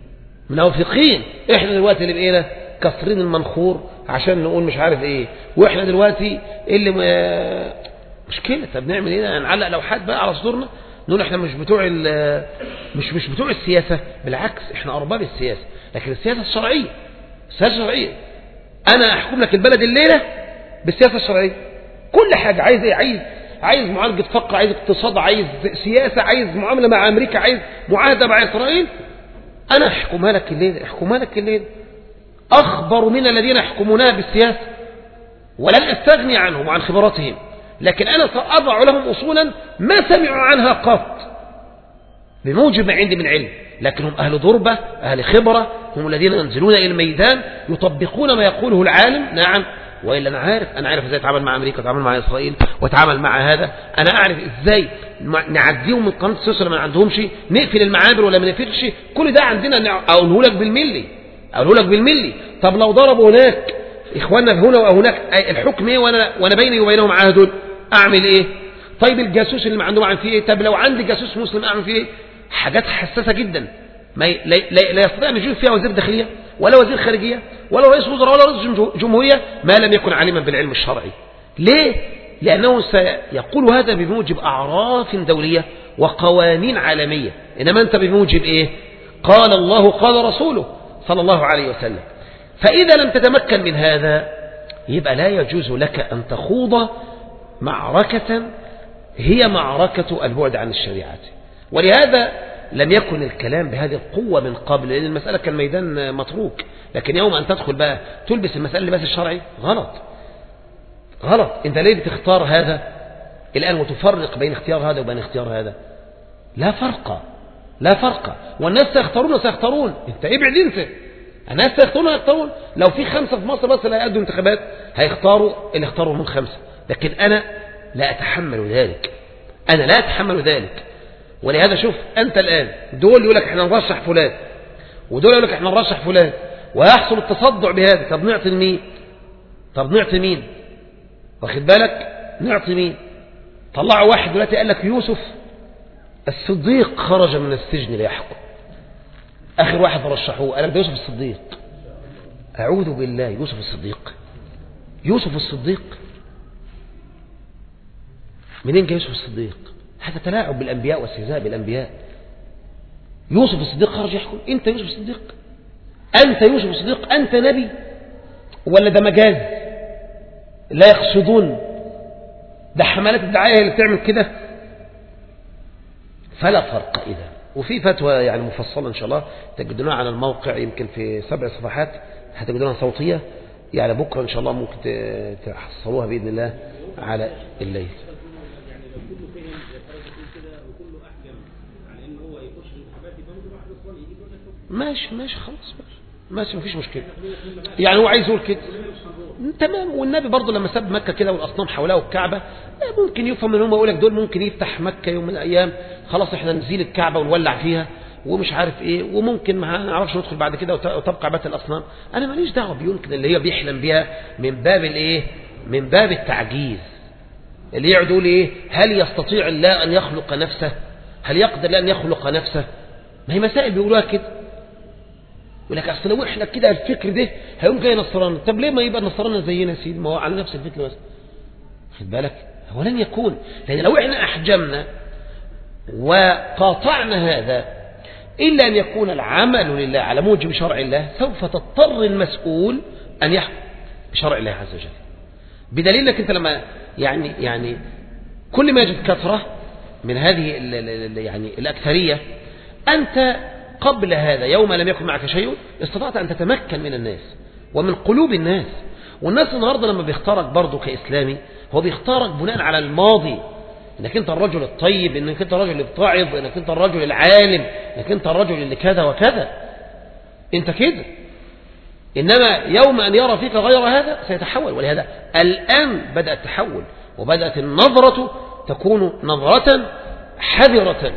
إحنا دلوقتي اللي بقينا كسرين المنخور عشان نقول مش عارف إيه، وإحنا دلوقتي اللي مشكلة. طب نعمل إيه؟ نعلق لوحات بقى على صدورنا نقول احنا مش بتوع السياسة، بالعكس احنا أرباب السياسة، لكن السياسة الشرعية، السياسة الشرعية أنا أحكم لك البلد الليلة بالسياسة الشرعية، كل حاجة عايز ايه، عايز معالجة فقر، عايز اقتصاد، عايز سياسة، عايز معاملة مع أمريكا، عايز معاهدة مع إسرائيل، أنا أحكمها لك الليلة، أخبر من الذين يحكمونها بالسياسة، ولن أستغني عنهم وعن خبراتهم، لكن أنا سأضع لهم أصولا ما سمعوا عنها قط بموجب ما عندي من علم، لكن هم أهل ضربة، أهل خبرة، هم الذين ينزلون إلى الميدان يطبقون ما يقوله العالم. نعم، وإلا أنا عارف إزاي أتعامل مع أمريكا وأتعامل مع إسرائيل وأتعامل مع هذا، أنا أعرف إزاي نعديهم من قناة السويس ولا ما عندهمش، نقفل المعابر ولا ما نقفلش، كل ده عندنا أقوله لك بالملي. طب لو ضربوا هناك إخواننا هنا وهناك الحكم إيه وأنا بيني وبينهم عهد، أعمل إيه؟ طيب الجاسوس اللي ما عندهم أعمل فيه إيه؟ طب لو عندي جاسوس مسلم أعمل فيه إيه؟ حاجات حساسة جدا، لا يستطيع أن يجيب فيها وزير داخلية ولا وزير خارجية ولا رئيس وزراء ولا رئيس جمهورية ما لم يكن عالما بالعلم الشرعي. ليه؟ لأنه سيقول هذا بموجب أعراف دولية وقوانين عالمية، إنما أنت بموجب إيه؟ قال الله قال رسوله صلى الله عليه وسلم. فإذا لم تتمكن من هذا يبقى لا يجوز لك أن تخوض معركة هي معركة البعد عن الشريعة. ولهذا لم يكن الكلام بهذه القوة من قبل، لأن المسألة كان ميدان متروك، لكن يوم أن تدخل بقى تلبس المسألة لباس الشرعي غلط. أنت ليه بتختار هذا الآن وتفرق بين اختيار هذا وبين اختيار هذا؟ لا فرق. والناس سيختارون، انت ابعد انت، الناس سيختارون. لو في 5 في مصر بس اللي هيقدموا انتخابات هيختاروا اللي اختاروا من 5، لكن أنا لا أتحمل ذلك. ولهذا شوف أنت الآن دول يقول لك احنا نرشح فلان، ودول يقول لك احنا نرشح فلان، ويحصل التصدع بهذا. طب نعطي مين؟ واخد بالك؟ نعطي مين؟ طلعوا واحد دلوقتي قال لك يوسف الصديق خرج من السجن ليحكم، آخر واحد رشحوه قال لك ده يوسف الصديق. أعوذ بالله، يوسف الصديق منين جاء يوسف الصديق؟ هذا تلاعب بالأنبياء واستهزاء بالأنبياء. يوسف الصديق خرج يحكم؟ أنت يوسف الصديق؟ أنت نبي ولا ده مجاز؟ لا يقصدون، ده حملات الدعاية اللي بتعمل كده. فلا فرق إذا. وفي فتوى يعني مفصلة إن شاء الله تجدونها على الموقع، يمكن في 7 صفحات هتجدونها صوتية، يعني بكرة إن شاء الله ممكن تحصلوها بإذن الله على الليل. ماشي خلاص، ماشي مفيش مشكلة. يعني هو عايز يقول كده تمام. والنبي برضه لما ساب مكة كده والأصنام حوله الكعبة، ممكن يفهم ان هم يقول لك دول ممكن يفتح مكة يوم من الأيام، خلاص احنا نزيل الكعبة ونولع فيها ومش عارف ايه، وممكن ما نعرفش ندخل بعد كده وتبقى عبادة الأصنام. أنا ماليش دعوة بيمكن اللي هي بيحلم بها من باب الايه، من باب التعجيز، اللي يقعد يقول ايه، هل يستطيع الله أن يخلق نفسه؟ هل يقدر الله أن يخلق نفسه؟ ما هي مسائل بيقولوها كده. يقول لك اصل لو احنا كده الفكر ده هيقوم جاي نصراني. طب ليه ما يبقى نصراني زينا سيدي؟ ما هو على نفس الفكر بس. خد بالك، هو لن يكون، لان لو احنا احجمنا وقاطعنا هذا الا ان يكون العمل لله على موجب شرع الله، سوف تضطر المسؤول ان يحكم بشرع الله عز وجل. بدليل انك انت لما يعني كل ما يجد كثرة من هذه يعني الاكثرية، انت قبل هذا يوم لم يكن معك شيء استطعت أن تتمكن من الناس ومن قلوب الناس. والناس النهاردة لما بيختارك برضو كإسلامي، هو بيختارك بناء على الماضي، انك انت الرجل الطيب، انك انت الرجل اللي بتعظ، انك انت الرجل العالم، انك انت الرجل اللي كذا وكذا، انت كده. انما يوم ان يرى فيك غير هذا سيتحول. ولهذا الآن بدأ التحول، وبدأت النظرة تكون نظرة حذرة.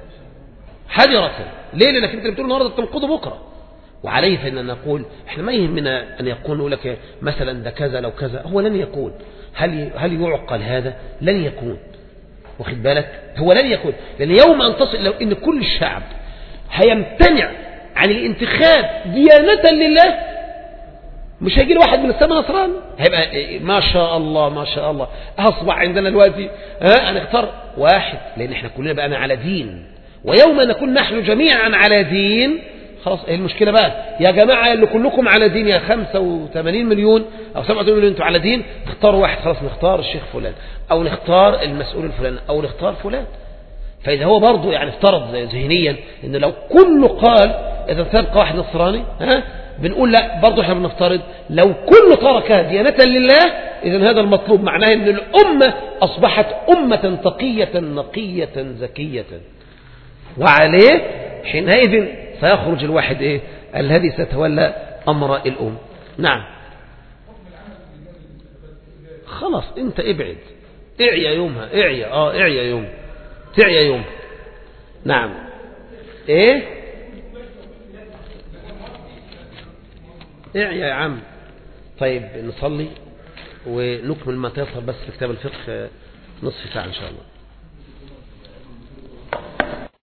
ليه؟ لأنك انت اللي بتقول النهارده تنقضه بكره. وعليه فإننا نقول احنا ما يهمنا ان يكون لك مثلا ده كذا لو كذا، هو لن يكون. هل يعقل هذا؟ لن يكون. واخد بالك؟ هو لن يكون، لأن يوم أن تصل لو ان كل الشعب هيمتنع عن الانتخاب ديانة لله، مش هيجي له واحد من السماء نصراني، هيبقى ما شاء الله أصبح عندنا دلوقتي هنختار واحد، لأن احنا كلنا بقى على دين، ويوم نكون نحن جميعا على دين خلاص. ايه المشكلة بقى يا جماعة اللي كلكم على دين، يا 85 مليون أو 87 مليون انتوا على دين، تختاروا واحد خلاص، نختار الشيخ فلان أو نختار المسؤول الفلان أو نختار فلان. فإذا هو برضه يعني افترض ذهنيا إن لو كله قال إذا تبقى واحد نصراني بنقول لا، برضه احنا بنفترض لو كله تركها ديانة لله، إذا هذا المطلوب معناه أن الأمة أصبحت أمة تقية نقية زكية، وعليه حينئذ سيخرج الواحد إيه الذي سيتولى أمر الأم. نعم خلاص انت ابعد، اعيا يومها، اعيا يوم، تعيا يوم. نعم ايه اعيا يا عم. طيب نصلي ونكمل ما تيسر بس في كتاب الفقه نصف ساعة ان شاء الله.